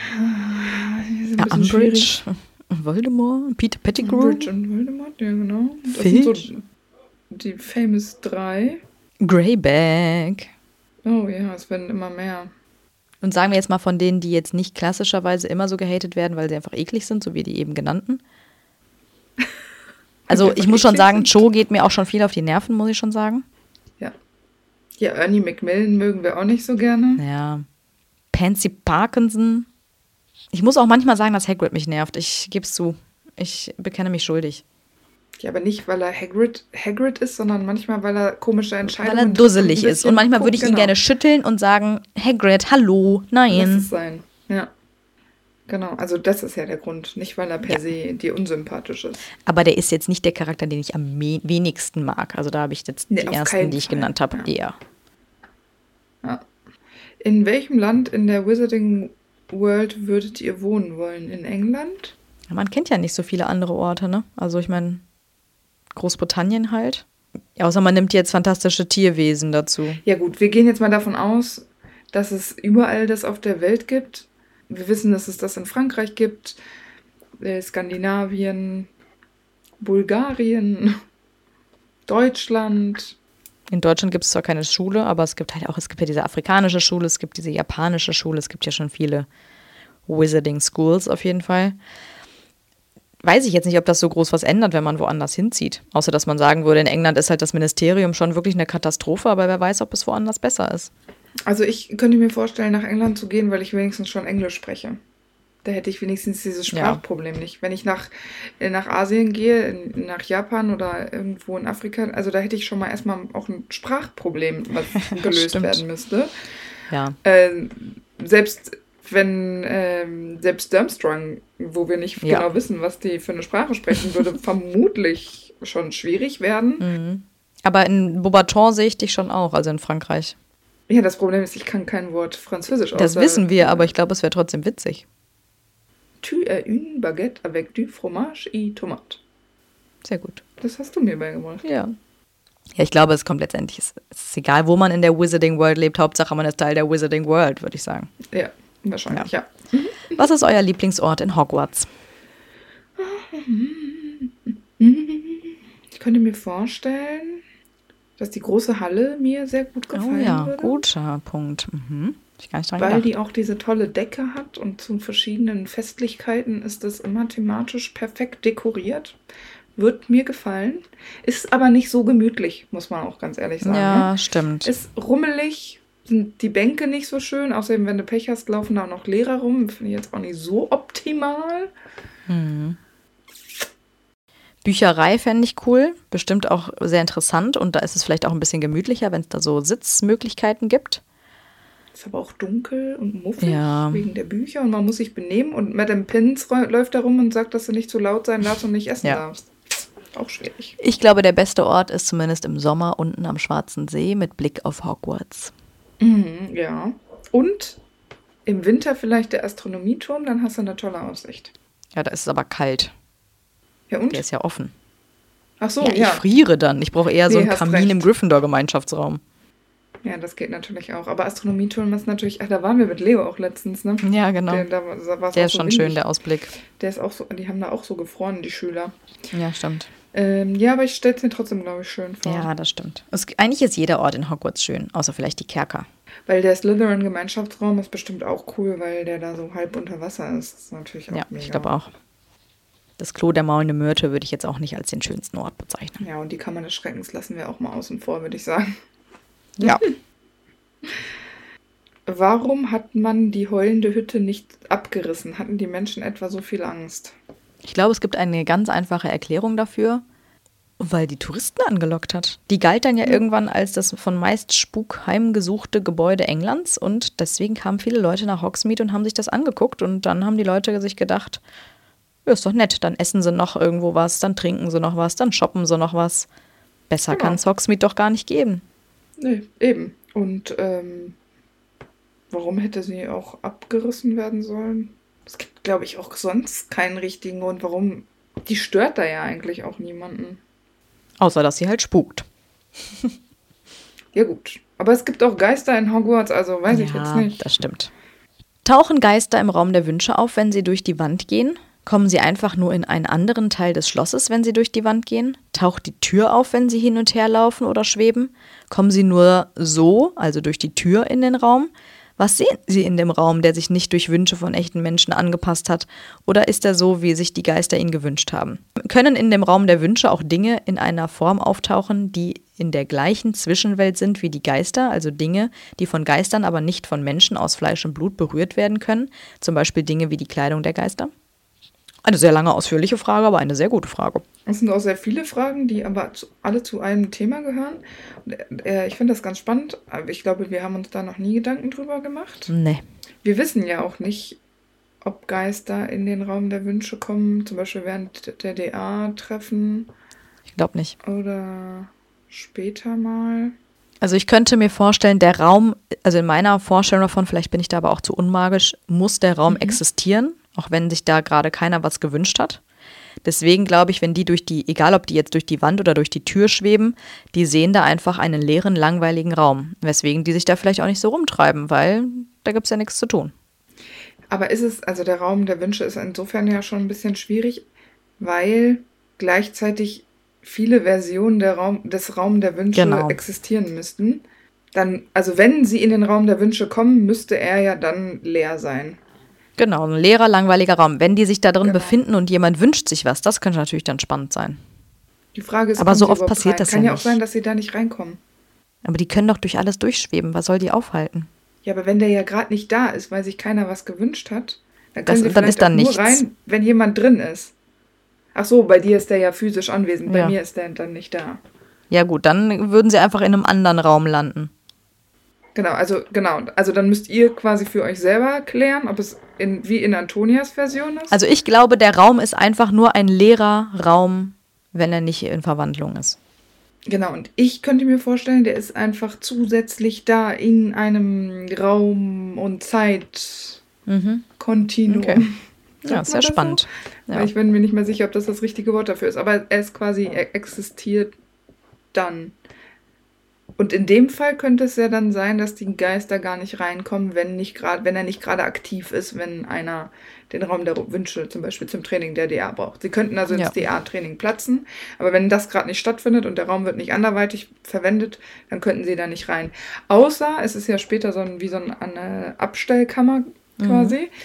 Die sind Ja, ein bisschen schwierig. Umbridge, Voldemort, Peter Pettigrew, Umbridge und Voldemort, ja genau. Das Filch? sind so die Famous drei. Greyback. Oh ja, es werden immer mehr. Und sagen wir jetzt mal von denen, die jetzt nicht klassischerweise immer so gehatet werden, weil sie einfach eklig sind, so wie die eben genannten. Also Einfach ich muss schon eklig sagen, sind. Joe geht mir auch schon viel auf die Nerven, muss ich schon sagen. Ja. Ja, Ernie Macmillan mögen wir auch nicht so gerne. Ja. Pansy Parkinson. Ich muss auch manchmal sagen, dass Hagrid mich nervt. Ich gebe es zu. Ich bekenne mich schuldig. Ja, aber nicht, weil er Hagrid, Hagrid ist, sondern manchmal, weil er komische Entscheidungen Weil er trifft und dusselig ein ist. Und bisschen- manchmal würde ich ihn genau. gerne schütteln und sagen, Hagrid, hallo, Lass es nein. sein. Ja. Genau, also das ist ja der Grund. Nicht, weil er per Ja. se dir unsympathisch ist. Aber der ist jetzt nicht der Charakter, den ich am me- wenigsten mag. Also da habe ich jetzt Nee, die auf ersten, keinen die ich Fall. genannt habe, Ja. eher. Ja. In welchem Land in der Wizarding World würdet ihr wohnen wollen? In England? Man kennt ja nicht so viele andere Orte, ne? Also ich meine, Großbritannien halt. Außer man nimmt jetzt fantastische Tierwesen dazu. Ja gut, wir gehen jetzt mal davon aus, dass es überall das auf der Welt gibt. Wir wissen, dass es das in Frankreich gibt, äh, Skandinavien, Bulgarien, Deutschland. In Deutschland gibt es zwar keine Schule, aber es gibt halt auch, es gibt ja diese afrikanische Schule, es gibt diese japanische Schule, es gibt ja schon viele Wizarding Schools auf jeden Fall. Weiß ich jetzt nicht, ob das so groß was ändert, wenn man woanders hinzieht. Außer, dass man sagen würde, in England ist halt das Ministerium schon wirklich eine Katastrophe, aber wer weiß, ob es woanders besser ist. Also ich könnte mir vorstellen, nach England zu gehen, weil ich wenigstens schon Englisch spreche. Da hätte ich wenigstens dieses Sprachproblem ja. nicht. Wenn ich nach, nach Asien gehe, nach Japan oder irgendwo in Afrika, also da hätte ich schon mal erstmal auch ein Sprachproblem, was gelöst werden müsste. Ja. Äh, selbst wenn ähm, selbst Durmstrang, wo wir nicht ja. genau wissen, was die für eine Sprache sprechen würde, vermutlich schon schwierig werden. Mhm. Aber in Beauxbatons sehe ich dich schon auch, also in Frankreich. Ja, das Problem ist, ich kann kein Wort Französisch aussprechen. Das wissen wir, aber ich glaube, es wäre trotzdem witzig. Tu es une baguette avec du fromage et tomate. Sehr gut. Das hast du mir beigebracht. Ja. Ja, ich glaube, es kommt letztendlich, es ist egal, wo man in der Wizarding World lebt, Hauptsache man ist Teil der Wizarding World, würde ich sagen. Ja, wahrscheinlich, ja. ja. Was ist euer Lieblingsort in Hogwarts? Ich könnte mir vorstellen, dass die große Halle mir sehr gut gefallen Oh ja, würde. guter Punkt. Mhm. Ich gar nicht dran Weil gedacht. die auch diese tolle Decke hat und zu verschiedenen Festlichkeiten ist das immer thematisch perfekt dekoriert. Wird mir gefallen. Ist aber nicht so gemütlich, muss man auch ganz ehrlich sagen. Ja, ne? stimmt. Ist rummelig, sind die Bänke nicht so schön. Außerdem, wenn du Pech hast, laufen da auch noch Lehrer rum. Finde ich jetzt auch nicht so optimal. Hm. Bücherei fände ich cool. Bestimmt auch sehr interessant. Und da ist es vielleicht auch ein bisschen gemütlicher, wenn es da so Sitzmöglichkeiten gibt. Ist aber auch dunkel und muffig Ja. wegen der Bücher und man muss sich benehmen und Madame Pins läuft da rum und sagt, dass du nicht zu laut sein darfst und nicht essen Ja. darfst. Auch schwierig. Ich glaube, der beste Ort ist zumindest im Sommer unten am Schwarzen See mit Blick auf Hogwarts. Mhm, ja. Und im Winter vielleicht der Astronomieturm, dann hast du eine tolle Aussicht. Ja, da ist es aber kalt. Ja und? Der ist ja offen. Ach so, ja, ja. Ich friere dann. Ich brauche eher so Nee, einen hast Kamin recht. im Gryffindor-Gemeinschaftsraum. Ja, das geht natürlich auch. Aber Astronomieturm ist natürlich, ach, da waren wir mit Leo auch letztens, ne? Ja, genau. Der, da, da war's Der auch ist so schon windig. schön, der Ausblick. Der ist auch so, die haben da auch so gefroren, die Schüler. Ja, stimmt. Ähm, ja, aber ich stelle es mir trotzdem, glaube ich, schön vor. Ja, das stimmt. Es, eigentlich ist jeder Ort in Hogwarts schön, außer vielleicht die Kerker. Weil der Slytherin-Gemeinschaftsraum ist bestimmt auch cool, weil der da so halb unter Wasser ist. Das ist natürlich auch Ja, mega. ich glaube auch. Das Klo der maulenden Myrte würde ich jetzt auch nicht als den schönsten Ort bezeichnen. Ja, und die Kammer des Schreckens lassen wir auch mal außen vor, würde ich sagen. Ja. Warum hat man die heulende Hütte nicht abgerissen? Hatten die Menschen etwa so viel Angst? Ich glaube, es gibt eine ganz einfache Erklärung dafür, weil die Touristen angelockt hat. Die galt dann ja, ja irgendwann als das von meist Spuk heimgesuchte Gebäude Englands und deswegen kamen viele Leute nach Hogsmeade und haben sich das angeguckt und dann haben die Leute sich gedacht, ja, ist doch nett, dann essen sie noch irgendwo was, dann trinken sie noch was, dann shoppen sie noch was. Besser Genau. kann es Hogsmeade doch gar nicht geben. Nee, eben. Und ähm, warum hätte sie auch abgerissen werden sollen? Es gibt, glaube ich, auch sonst keinen richtigen Grund, warum. Die stört da ja eigentlich auch niemanden. Außer, dass sie halt spukt. Ja gut. Aber es gibt auch Geister in Hogwarts, also weiß ich jetzt nicht. Ja, das stimmt. Tauchen Geister im Raum der Wünsche auf, wenn sie durch die Wand gehen? Kommen sie einfach nur in einen anderen Teil des Schlosses, wenn sie durch die Wand gehen? Taucht die Tür auf, wenn sie hin und her laufen oder schweben? Kommen sie nur so, also durch die Tür in den Raum? Was sehen sie in dem Raum, der sich nicht durch Wünsche von echten Menschen angepasst hat? Oder ist er so, wie sich die Geister ihn gewünscht haben? Können in dem Raum der Wünsche auch Dinge in einer Form auftauchen, die in der gleichen Zwischenwelt sind wie die Geister, also Dinge, die von Geistern, aber nicht von Menschen aus Fleisch und Blut berührt werden können? Zum Beispiel Dinge wie die Kleidung der Geister? Eine sehr lange, ausführliche Frage, aber eine sehr gute Frage. Es sind auch sehr viele Fragen, die aber zu, alle zu einem Thema gehören. Und, äh, ich finde das ganz spannend, aber ich glaube, wir haben uns da noch nie Gedanken drüber gemacht. Nee. Wir wissen ja auch nicht, ob Geister in den Raum der Wünsche kommen, zum Beispiel während der D A-Treffen Ich glaube nicht. oder später mal. Also ich könnte mir vorstellen, der Raum, also in meiner Vorstellung davon, vielleicht bin ich da aber auch zu unmagisch, muss der Raum mhm. existieren, auch wenn sich da gerade keiner was gewünscht hat. Deswegen glaube ich, wenn die durch die, egal ob die jetzt durch die Wand oder durch die Tür schweben, die sehen da einfach einen leeren, langweiligen Raum. Weswegen die sich da vielleicht auch nicht so rumtreiben, weil da gibt es ja nichts zu tun. Aber ist es, also der Raum der Wünsche ist insofern ja schon ein bisschen schwierig, weil gleichzeitig viele Versionen der Raum, des Raum der Wünsche genau. existieren müssten. Dann, also wenn sie in den Raum der Wünsche kommen, müsste er ja dann leer sein. Genau, ein leerer, langweiliger Raum. Wenn die sich da drin Genau. befinden und jemand wünscht sich was, das könnte natürlich dann spannend sein. Die Frage ist, aber so sie oft passiert rein? das Kann ja ja nicht. auch sein, dass sie da nicht reinkommen. Aber die können doch durch alles durchschweben. Was soll die aufhalten? Ja, aber wenn der ja gerade nicht da ist, weil sich keiner was gewünscht hat, dann können das, sie dann vielleicht ist da auch nur nichts. rein, wenn jemand drin ist. Ach so, bei dir ist der ja physisch anwesend, bei ja. mir ist der dann nicht da. Ja gut, dann würden sie einfach in einem anderen Raum landen. Genau, also genau, also dann müsst ihr quasi für euch selber klären, ob es in, wie in Antonias Version ist. Also ich glaube, der Raum ist einfach nur ein leerer Raum, wenn er nicht in Verwandlung ist. Genau, und ich könnte mir vorstellen, der ist einfach zusätzlich da in einem Raum- und Zeit-Kontinuum. Mhm. Okay. Ja, sehr spannend. So? Ja. Weil ich bin mir nicht mehr sicher, ob das das richtige Wort dafür ist, aber er ist quasi, er existiert dann. Und in dem Fall könnte es ja dann sein, dass die Geister gar nicht reinkommen, wenn nicht grad, wenn er nicht gerade aktiv ist, wenn einer den Raum der Wünsche zum Beispiel zum Training der D A braucht. Sie könnten also ins Ja. D A-Training platzen, aber wenn das gerade nicht stattfindet und der Raum wird nicht anderweitig verwendet, dann könnten sie da nicht rein. Außer, es ist ja später so ein, wie so eine Abstellkammer quasi, mhm.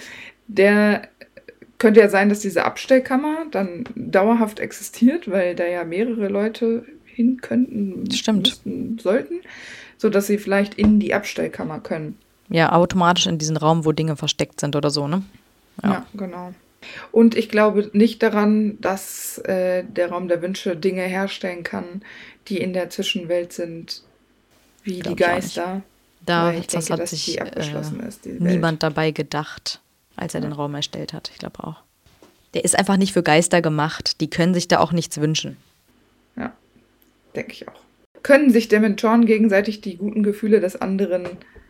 der könnte ja sein, dass diese Abstellkammer dann dauerhaft existiert, weil da ja mehrere Leute hin könnten, Stimmt. müssten, sollten, sodass sie vielleicht in die Abstellkammer können. Ja, automatisch in diesen Raum, wo Dinge versteckt sind oder so, ne? Ja, ja genau. Und ich glaube nicht daran, dass äh, der Raum der Wünsche Dinge herstellen kann, die in der Zwischenwelt sind, wie Glaub die Geister. Da weil ich das denke, hat dass sich die abgeschlossen äh, ist, die niemand Welt. dabei gedacht, als er Ja. den Raum erstellt hat. Ich glaube auch. Der ist einfach nicht für Geister gemacht. Die können sich da auch nichts wünschen. Ja, denke ich auch. Können sich Dementoren gegenseitig die guten Gefühle des anderen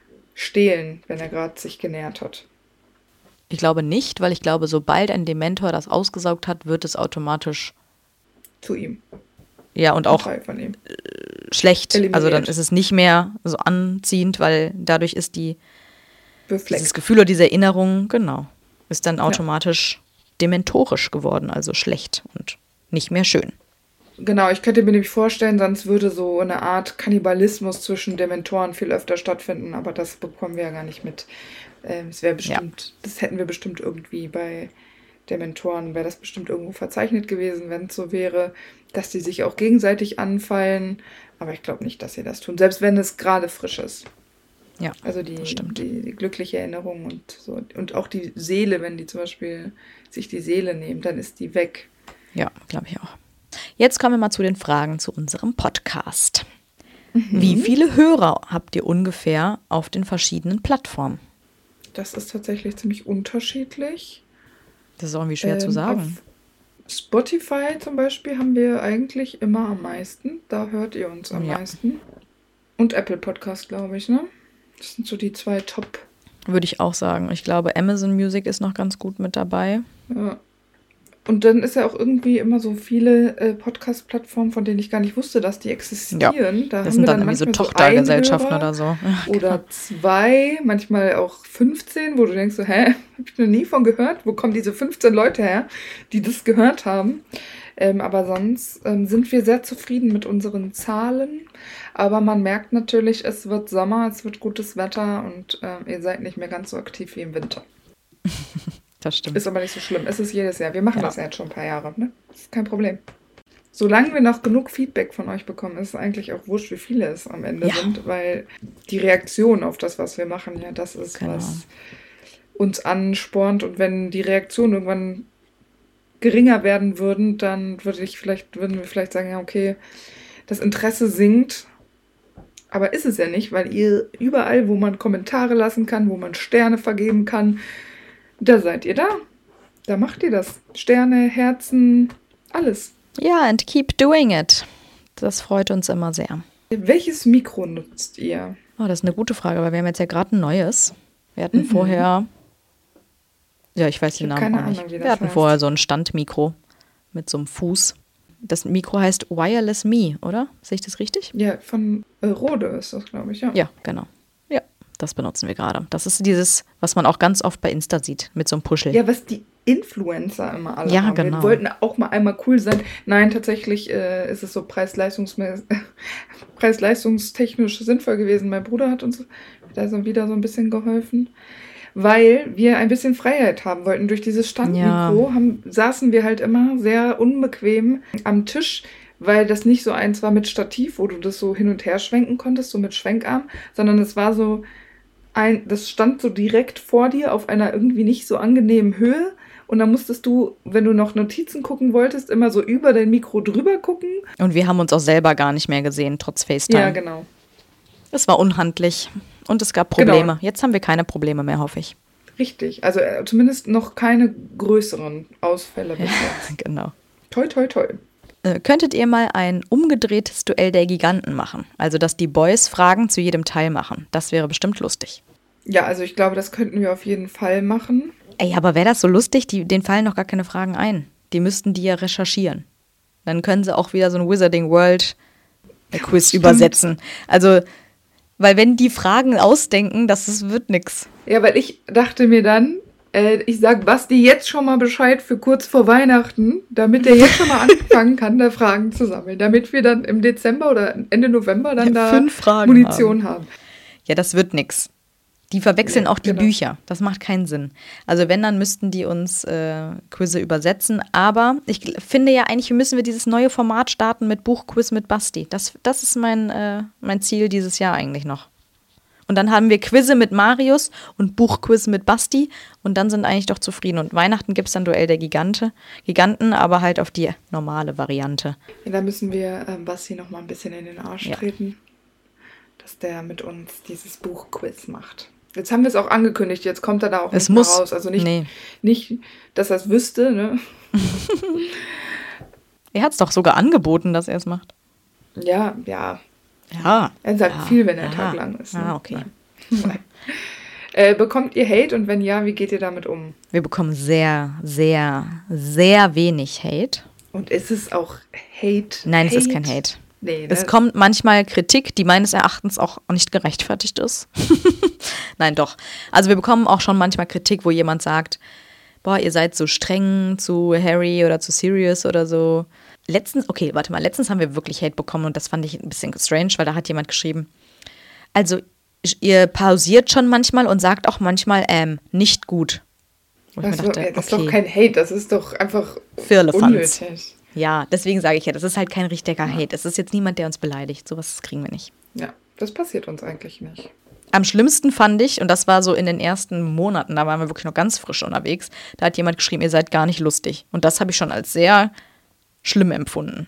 stehlen, wenn er gerade sich genährt hat? Ich glaube nicht, weil ich glaube, sobald ein Dementor das ausgesaugt hat, wird es automatisch Zu ihm. ja und Ein auch Teil von ihm. schlecht. Eliminiert. Also dann ist es nicht mehr so anziehend, weil dadurch ist die Befleckt. dieses Gefühl oder diese Erinnerung, genau, ist dann automatisch dementorisch geworden, also schlecht und nicht mehr schön. Genau, ich könnte mir nämlich vorstellen, sonst würde so eine Art Kannibalismus zwischen Dementoren viel öfter stattfinden, aber das bekommen wir ja gar nicht mit. Ähm, es wäre bestimmt, das hätten wir bestimmt irgendwie bei Dementoren, wäre das bestimmt irgendwo verzeichnet gewesen, wenn es so wäre, dass die sich auch gegenseitig anfallen. Aber ich glaube nicht, dass sie das tun, selbst wenn es gerade frisch ist. Ja, Also die, das stimmt. die, die glückliche Erinnerung und so. Und auch die Seele, wenn die zum Beispiel sich die Seele nehmen, dann ist die weg. Ja, glaube ich auch. Jetzt kommen wir mal zu den Fragen zu unserem Podcast. Mhm. Wie viele Hörer habt ihr ungefähr auf den verschiedenen Plattformen? Das ist tatsächlich ziemlich unterschiedlich. Das ist auch irgendwie schwer ähm, zu sagen. Auf Spotify zum Beispiel haben wir eigentlich immer am meisten. Da hört ihr uns am Ja. meisten. Und Apple Podcast, glaube ich, ne? Das sind so die zwei Top. Würde ich auch sagen. Ich glaube, Amazon Music ist noch ganz gut mit dabei. Ja. Und dann ist ja auch irgendwie immer so viele äh, Podcast-Plattformen, von denen ich gar nicht wusste, dass die existieren. Ja, Da Das haben sind wir dann dann irgendwie so manchmal Tochtergesellschaften einen oder so. Ja, genau. Oder zwei, manchmal auch fünfzehn, wo du denkst so, hä, hab ich noch nie von gehört? Wo kommen diese fünfzehn Leute her, die das gehört haben? Ähm, aber sonst ähm, sind wir sehr zufrieden mit unseren Zahlen. Aber man merkt natürlich, es wird Sommer, es wird gutes Wetter und ähm, ihr seid nicht mehr ganz so aktiv wie im Winter. Das stimmt. Ist aber nicht so schlimm. Es ist jedes Jahr. Wir machen Ja. das ja jetzt schon ein paar Jahre. Ne? Das ist kein Problem. Solange wir noch genug Feedback von euch bekommen, ist es eigentlich auch wurscht, wie viele es am Ende Ja. sind, weil die Reaktion auf das, was wir machen, ja, das ist, Genau. was uns anspornt. Und wenn die Reaktionen irgendwann geringer werden würden, dann würde ich vielleicht, würden wir vielleicht sagen, ja, okay, das Interesse sinkt. Aber ist es ja nicht, weil ihr überall, wo man Kommentare lassen kann, wo man Sterne vergeben kann, da seid ihr da. Da macht ihr das. Sterne, Herzen, alles. Ja, and keep doing it. Das freut uns immer sehr. Welches Mikro nutzt ihr? Oh, das ist eine gute Frage, weil wir haben jetzt ja gerade ein neues. Wir hatten mhm. vorher, ja, ich weiß ich den Namen auch nicht. Ahnung, wir hatten heißt. vorher so ein Standmikro mit so einem Fuß. Das Mikro heißt Wireless Me, oder? Sehe ich das richtig? Ja, von äh, Rode ist das, glaube ich, ja. Ja, genau. Ja, das benutzen wir gerade. Das ist dieses, was man auch ganz oft bei Insta sieht, mit so einem Puschel. Ja, was die Influencer immer alle ja, haben. Genau. Wir wollten auch mal einmal cool sein. Nein, tatsächlich äh, ist es so preis-leistungs- preis-leistungstechnisch sinnvoll gewesen. Mein Bruder hat uns da so wieder so ein bisschen geholfen, weil wir ein bisschen Freiheit haben wollten. Durch dieses Standmikro ja. haben, saßen wir halt immer sehr unbequem am Tisch, weil das nicht so eins war mit Stativ, wo du das so hin und her schwenken konntest, so mit Schwenkarm, sondern es war so ein, das stand so direkt vor dir auf einer irgendwie nicht so angenehmen Höhe. Und dann musstest du, wenn du noch Notizen gucken wolltest, immer so über dein Mikro drüber gucken. Und wir haben uns auch selber gar nicht mehr gesehen, trotz FaceTime. Ja, genau. Es war unhandlich und es gab Probleme. Genau. Jetzt haben wir keine Probleme mehr, hoffe ich. Richtig, also äh, zumindest noch keine größeren Ausfälle bis jetzt. Genau. Toi, toi, toi. Äh, könntet ihr mal ein umgedrehtes Duell der Giganten machen? Also, dass die Boys Fragen zu jedem Teil machen. Das wäre bestimmt lustig. Ja, also ich glaube, das könnten wir auf jeden Fall machen. Ey, aber wäre das so lustig? Die, denen fallen noch gar keine Fragen ein. Die müssten die ja recherchieren. Dann können sie auch wieder so ein Wizarding World Quiz Stimmt. übersetzen. Also, weil wenn die Fragen ausdenken, das ist, wird nix. Ja, weil ich dachte mir dann, äh, ich sag Basti jetzt schon mal Bescheid für kurz vor Weihnachten, damit er jetzt schon mal anfangen kann, da Fragen zu sammeln. Damit wir dann im Dezember oder Ende November dann ja, da fünf Fragen Munition haben. haben. Ja, das wird nix. Die verwechseln ja, auch die genau. Bücher. Das macht keinen Sinn. Also wenn, dann müssten die uns äh, Quizze übersetzen. Aber ich finde ja eigentlich, müssen wir dieses neue Format starten mit Buchquiz mit Basti. Das, das ist mein, äh, mein Ziel dieses Jahr eigentlich noch. Und dann haben wir Quizze mit Marius und Buchquiz mit Basti. Und dann sind eigentlich doch zufrieden. Und Weihnachten gibt es dann Duell der Gigante, Giganten, aber halt auf die normale Variante. Ja, da müssen wir ähm, Basti noch mal ein bisschen in den Arsch ja. treten, dass der mit uns dieses Buchquiz macht. Jetzt haben wir es auch angekündigt, jetzt kommt er da auch es nicht muss. mehr raus. Also nicht, nee. nicht, dass er es wüsste, ne? Er hat es doch sogar angeboten, dass er es macht. Ja, ja. Ja. Er sagt ja, viel, wenn der ja. Tag lang ist. Ne? Ah, okay. äh, bekommt ihr Hate und wenn ja, wie geht ihr damit um? Wir bekommen sehr, sehr, sehr wenig Hate. Und ist es auch Hate? Nein, Hate? es ist kein Hate. Nee, ne? Es kommt manchmal Kritik, die meines Erachtens auch nicht gerechtfertigt ist. Nein, doch. Also wir bekommen auch schon manchmal Kritik, wo jemand sagt, boah, ihr seid so streng zu Harry oder zu Sirius oder so. Letztens, okay, warte mal, letztens haben wir wirklich Hate bekommen und das fand ich ein bisschen strange, weil da hat jemand geschrieben, also ihr pausiert schon manchmal und sagt auch manchmal, ähm, nicht gut. Wo ich mir dachte, das ist okay. doch kein Hate, das ist doch einfach Firlefanz. Unnötig. Ja, deswegen sage ich ja, das ist halt kein richtiger Hate. Es ist jetzt niemand, der uns beleidigt. Sowas kriegen wir nicht. Ja, das passiert uns eigentlich nicht. Am schlimmsten fand ich, und das war so in den ersten Monaten, da waren wir wirklich noch ganz frisch unterwegs, da hat jemand geschrieben, ihr seid gar nicht lustig. Und das habe ich schon als sehr schlimm empfunden.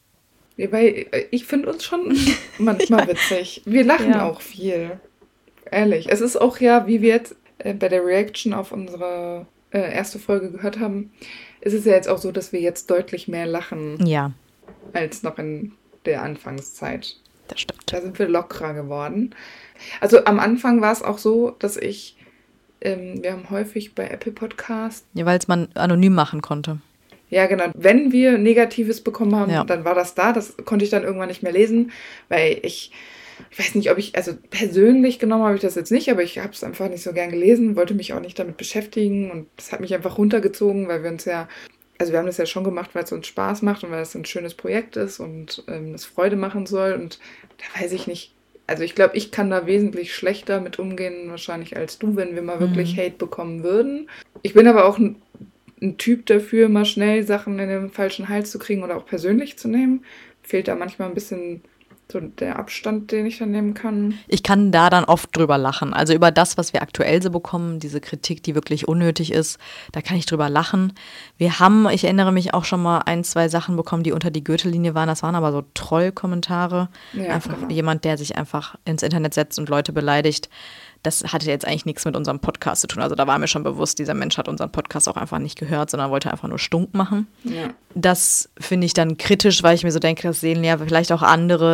Ja, weil ich finde uns schon manchmal ja. witzig. Wir lachen ja. auch viel. Ehrlich. Es ist auch ja, wie wir jetzt äh, bei der Reaction auf unsere äh, erste Folge gehört haben, ist es ja jetzt auch so, dass wir jetzt deutlich mehr lachen. Ja. Als noch in der Anfangszeit. Das stimmt. Da sind wir lockerer geworden. Also am Anfang war es auch so, dass ich, ähm, wir haben häufig bei Apple Podcasts. Ja, weil es man anonym machen konnte. Ja, genau. Wenn wir Negatives bekommen haben, ja. dann war das da. Das konnte ich dann irgendwann nicht mehr lesen, weil ich, ich weiß nicht, ob ich, also persönlich genommen habe ich das jetzt nicht, aber ich habe es einfach nicht so gern gelesen, wollte mich auch nicht damit beschäftigen und das hat mich einfach runtergezogen, weil wir uns ja, also wir haben das ja schon gemacht, weil es uns Spaß macht und weil es ein schönes Projekt ist und ähm, es Freude machen soll und da weiß ich nicht, also ich glaube, ich kann da wesentlich schlechter mit umgehen wahrscheinlich als du, wenn wir mal wirklich mhm. Hate bekommen würden. Ich bin aber auch ein ein Typ dafür, mal schnell Sachen in den falschen Hals zu kriegen oder auch persönlich zu nehmen. Fehlt da manchmal ein bisschen so der Abstand, den ich dann nehmen kann. Ich kann da dann oft drüber lachen. Also über das, was wir aktuell so bekommen, diese Kritik, die wirklich unnötig ist, da kann ich drüber lachen. Wir haben, ich erinnere mich auch schon mal ein, zwei Sachen bekommen, die unter die Gürtellinie waren. Das waren aber so Trollkommentare. Ja, einfach genau. Jemand, der sich einfach ins Internet setzt und Leute beleidigt. Das hatte jetzt eigentlich nichts mit unserem Podcast zu tun. Also da war mir schon bewusst, dieser Mensch hat unseren Podcast auch einfach nicht gehört, sondern wollte einfach nur stunk machen. Ja. Das finde ich dann kritisch, weil ich mir so denke, das sehen ja vielleicht auch andere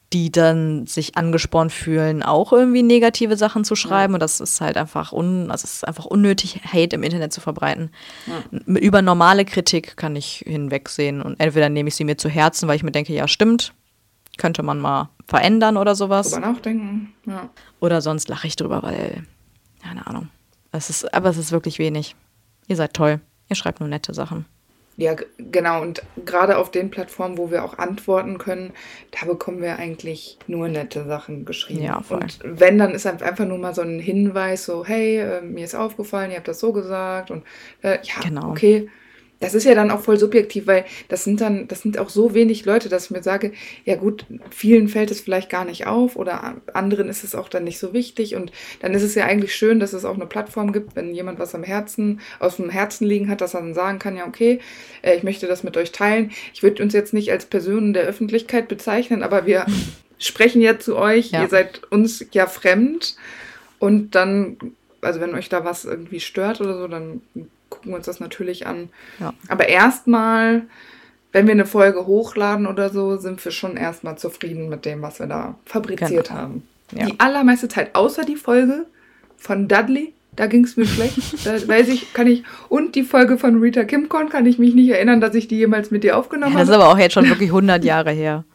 die dann sich angespornt fühlen, auch irgendwie negative Sachen zu schreiben. Ja. Und das ist halt einfach, un, also es ist einfach unnötig, Hate im Internet zu verbreiten. Ja. Über normale Kritik kann ich hinwegsehen. Und entweder nehme ich sie mir zu Herzen, weil ich mir denke, ja, stimmt, könnte man mal verändern oder sowas. Drüber nachdenken, ja. Oder sonst lache ich drüber, weil, keine Ahnung. Es ist, aber es ist wirklich wenig. Ihr seid toll. Ihr schreibt nur nette Sachen. Ja, g- genau. Und gerade auf den Plattformen, wo wir auch antworten können, da bekommen wir eigentlich nur nette Sachen geschrieben. Ja, voll. Und wenn, dann ist einfach nur mal so ein Hinweis, so, hey, äh, mir ist aufgefallen, ihr habt das so gesagt. Und äh, ja, Genau. okay. Das ist ja dann auch voll subjektiv, weil das sind dann, das sind auch so wenig Leute, dass ich mir sage, ja gut, vielen fällt es vielleicht gar nicht auf oder anderen ist es auch dann nicht so wichtig und dann ist es ja eigentlich schön, dass es auch eine Plattform gibt, wenn jemand was am Herzen, aus dem Herzen liegen hat, dass er dann sagen kann, ja okay, äh, ich möchte das mit euch teilen. Ich würde uns jetzt nicht als Personen der Öffentlichkeit bezeichnen, aber wir sprechen ja zu euch, Ja. Ihr seid uns ja fremd und dann, also wenn euch da was irgendwie stört oder so, dann gucken wir uns das natürlich an. Ja. Aber erstmal, wenn wir eine Folge hochladen oder so, sind wir schon erstmal zufrieden mit dem, was wir da fabriziert Genau. haben. Ja. Die allermeiste Zeit, außer die Folge von Dudley, da ging es mir schlecht. Da weiß ich, kann ich, und die Folge von Rita Kimcorn kann ich mich nicht erinnern, dass ich die jemals mit dir aufgenommen Ja, das ist habe. aber auch jetzt schon wirklich hundert Jahre her.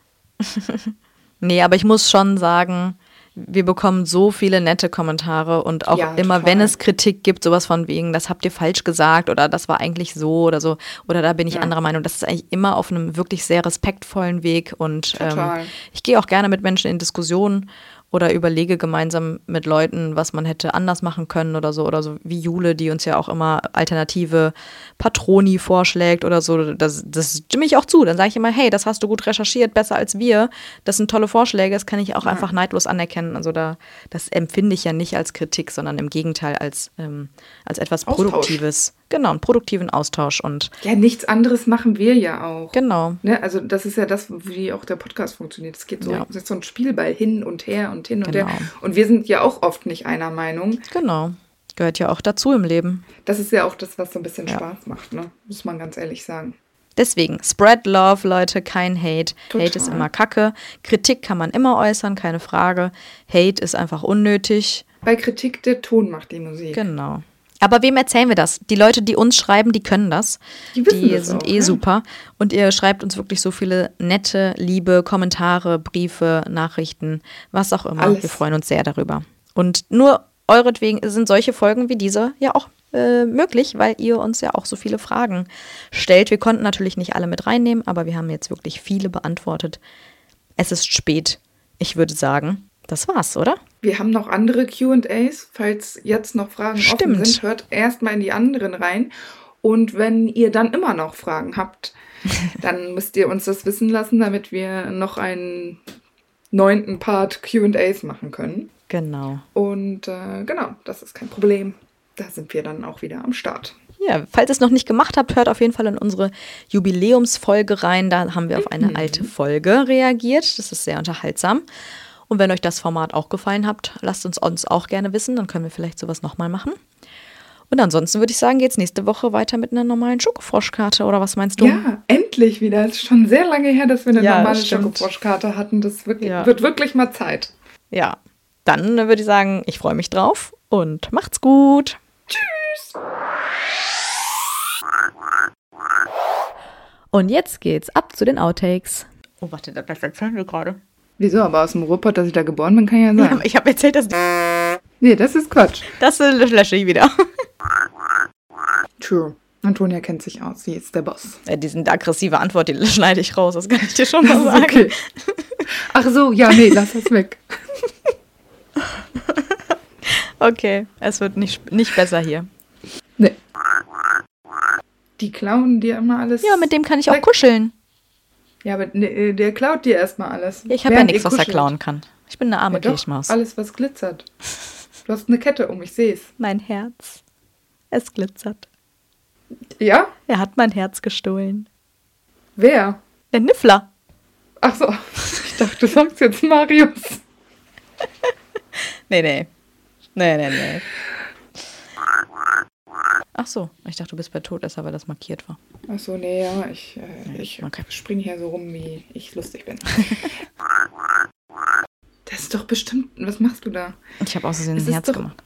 Nee, aber ich muss schon sagen, wir bekommen so viele nette Kommentare und auch Ja, immer, total. wenn es Kritik gibt, sowas von wegen, das habt ihr falsch gesagt oder das war eigentlich so oder so oder da bin ich Ja. anderer Meinung. Das ist eigentlich immer auf einem wirklich sehr respektvollen Weg und ähm, Total. ich gehe auch gerne mit Menschen in Diskussionen oder überlege gemeinsam mit Leuten, was man hätte anders machen können oder so. Oder so wie Jule, die uns ja auch immer alternative Patroni vorschlägt oder so. Das, das stimme ich auch zu. Dann sage ich immer, hey, das hast du gut recherchiert, besser als wir. Das sind tolle Vorschläge, das kann ich auch Ja. einfach neidlos anerkennen. Also da, das empfinde ich ja nicht als Kritik, sondern im Gegenteil als, ähm, als etwas Austausch. Produktives. Genau, einen produktiven Austausch. Und Ja, nichts anderes machen wir ja auch. genau, Ne, also das ist ja das, wie auch der Podcast funktioniert. Es geht so, Ja. es ist so ein Spielball hin und her und hin und Genau. her. Und wir sind ja auch oft nicht einer Meinung. genau. Gehört ja auch dazu im Leben. Das ist ja auch das, was so ein bisschen Ja. Spaß macht, ne? Muss man ganz ehrlich sagen. Deswegen, spread love, Leute, kein Hate. Total. Hate ist immer Kacke. Kritik kann man immer äußern, keine Frage. Hate ist einfach unnötig. Bei Kritik, der Ton macht die Musik. Genau. Aber wem erzählen wir das? Die Leute, die uns schreiben, die können das. Die wissen Die das sind auch, eh ja. super. Und ihr schreibt uns wirklich so viele nette, liebe Kommentare, Briefe, Nachrichten, was auch immer. Alles. Wir freuen uns sehr darüber. Und nur euretwegen sind solche Folgen wie diese ja auch äh, möglich, weil ihr uns ja auch so viele Fragen stellt. Wir konnten natürlich nicht alle mit reinnehmen, aber wir haben jetzt wirklich viele beantwortet. Es ist spät. Ich würde sagen, das war's, oder? Wir haben noch andere Q und A's. Falls jetzt noch Fragen offen Stimmt. sind, hört erstmal in die anderen rein. Und wenn ihr dann immer noch Fragen habt, dann müsst ihr uns das wissen lassen, damit wir noch einen neunten Part Q und A's machen können. Genau. Und äh, genau, das ist kein Problem. Da sind wir dann auch wieder am Start. Ja, falls ihr es noch nicht gemacht habt, hört auf jeden Fall in unsere Jubiläumsfolge rein. Da haben wir auf eine alte Folge reagiert. Das ist sehr unterhaltsam. Und wenn euch das Format auch gefallen hat, lasst uns uns auch gerne wissen. Dann können wir vielleicht sowas nochmal machen. Und ansonsten würde ich sagen, geht's nächste Woche weiter mit einer normalen Schokofroschkarte. Oder was meinst du? Ja, endlich wieder. Es ist schon sehr lange her, dass wir eine Ja, normale das stimmt. Schokofroschkarte hatten. Das wirklich, Ja. wird wirklich mal Zeit. Ja. Dann äh, würde ich sagen, ich freue mich drauf und macht's gut. Tschüss. Und jetzt geht's ab zu den Outtakes. Oh, warte, das erzählen wir gerade. Wieso? Aber aus dem Ruhrpott, dass ich da geboren bin, kann ja sein. Ich habe erzählt, dass Nee, das ist Quatsch. das äh, lösche ich wieder. True. Antonia kennt sich aus. Sie ist der Boss. Ja, diese aggressive Antwort, die schneide ich raus, das kann ich dir schon mal sagen. Okay. Ach so, ja, nee, lass das weg. Okay, es wird nicht, nicht besser hier. Nee. Die klauen dir immer alles. Ja, mit dem kann ich auch weg. kuscheln. Ja, aber nee, der klaut dir erstmal alles. Ich habe ja Während nichts, ihr was er kuschelt. klauen kann. Ich bin eine arme Ja, doch, Kirchmaus. alles, was glitzert. Du hast eine Kette um, ich sehe es. Mein Herz, es glitzert. Ja? Er hat mein Herz gestohlen. Wer? Der Niffler. Ach so, ich dachte, du sagst jetzt Marius. Nee, nee. Nee, nee, nee. Ach so, ich dachte, du bist bei Todesser, weil das markiert war. Ach so, nee, ja, ich, äh, ich Okay. springe hier so rum, wie ich lustig bin. Das ist doch bestimmt, was machst du da? Ich habe außerdem Es ein ist Herz doch- gemacht.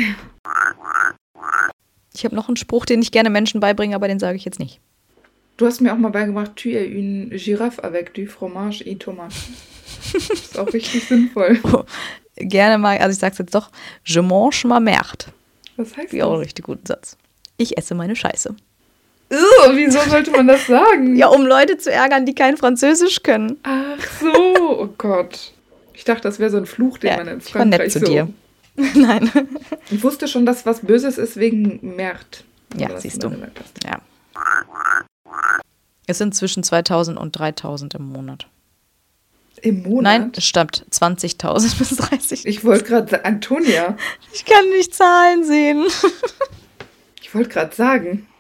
Ich habe noch einen Spruch, den ich gerne Menschen beibringe, aber den sage ich jetzt nicht. Du hast mir auch mal beigebracht, tu es une girafe avec du fromage et tomate. Das ist auch richtig sinnvoll. Gerne mal, also ich sage es jetzt doch, je mange ma merde. Was heißt Ja, auch ein das? richtig guten Satz. Ich esse meine Scheiße. Ugh, wieso sollte man das sagen? Ja, um Leute zu ärgern, die kein Französisch können. Ach so, oh Gott. Ich dachte, das wäre so ein Fluch, den Ja, man in ich war nett Frankreich zu so... dir. Nein. Ich wusste schon, dass was Böses ist wegen Mert. Ja, Aber dass siehst dann du. gesagt hast. Ja. Es sind zwischen zweitausend und dreitausend im Monat. Im Monat? Nein, es stimmt. zwanzigtausend bis dreißig. Ich wollte gerade sagen, Antonia, Ich kann nicht Zahlen sehen. ich wollte gerade sagen,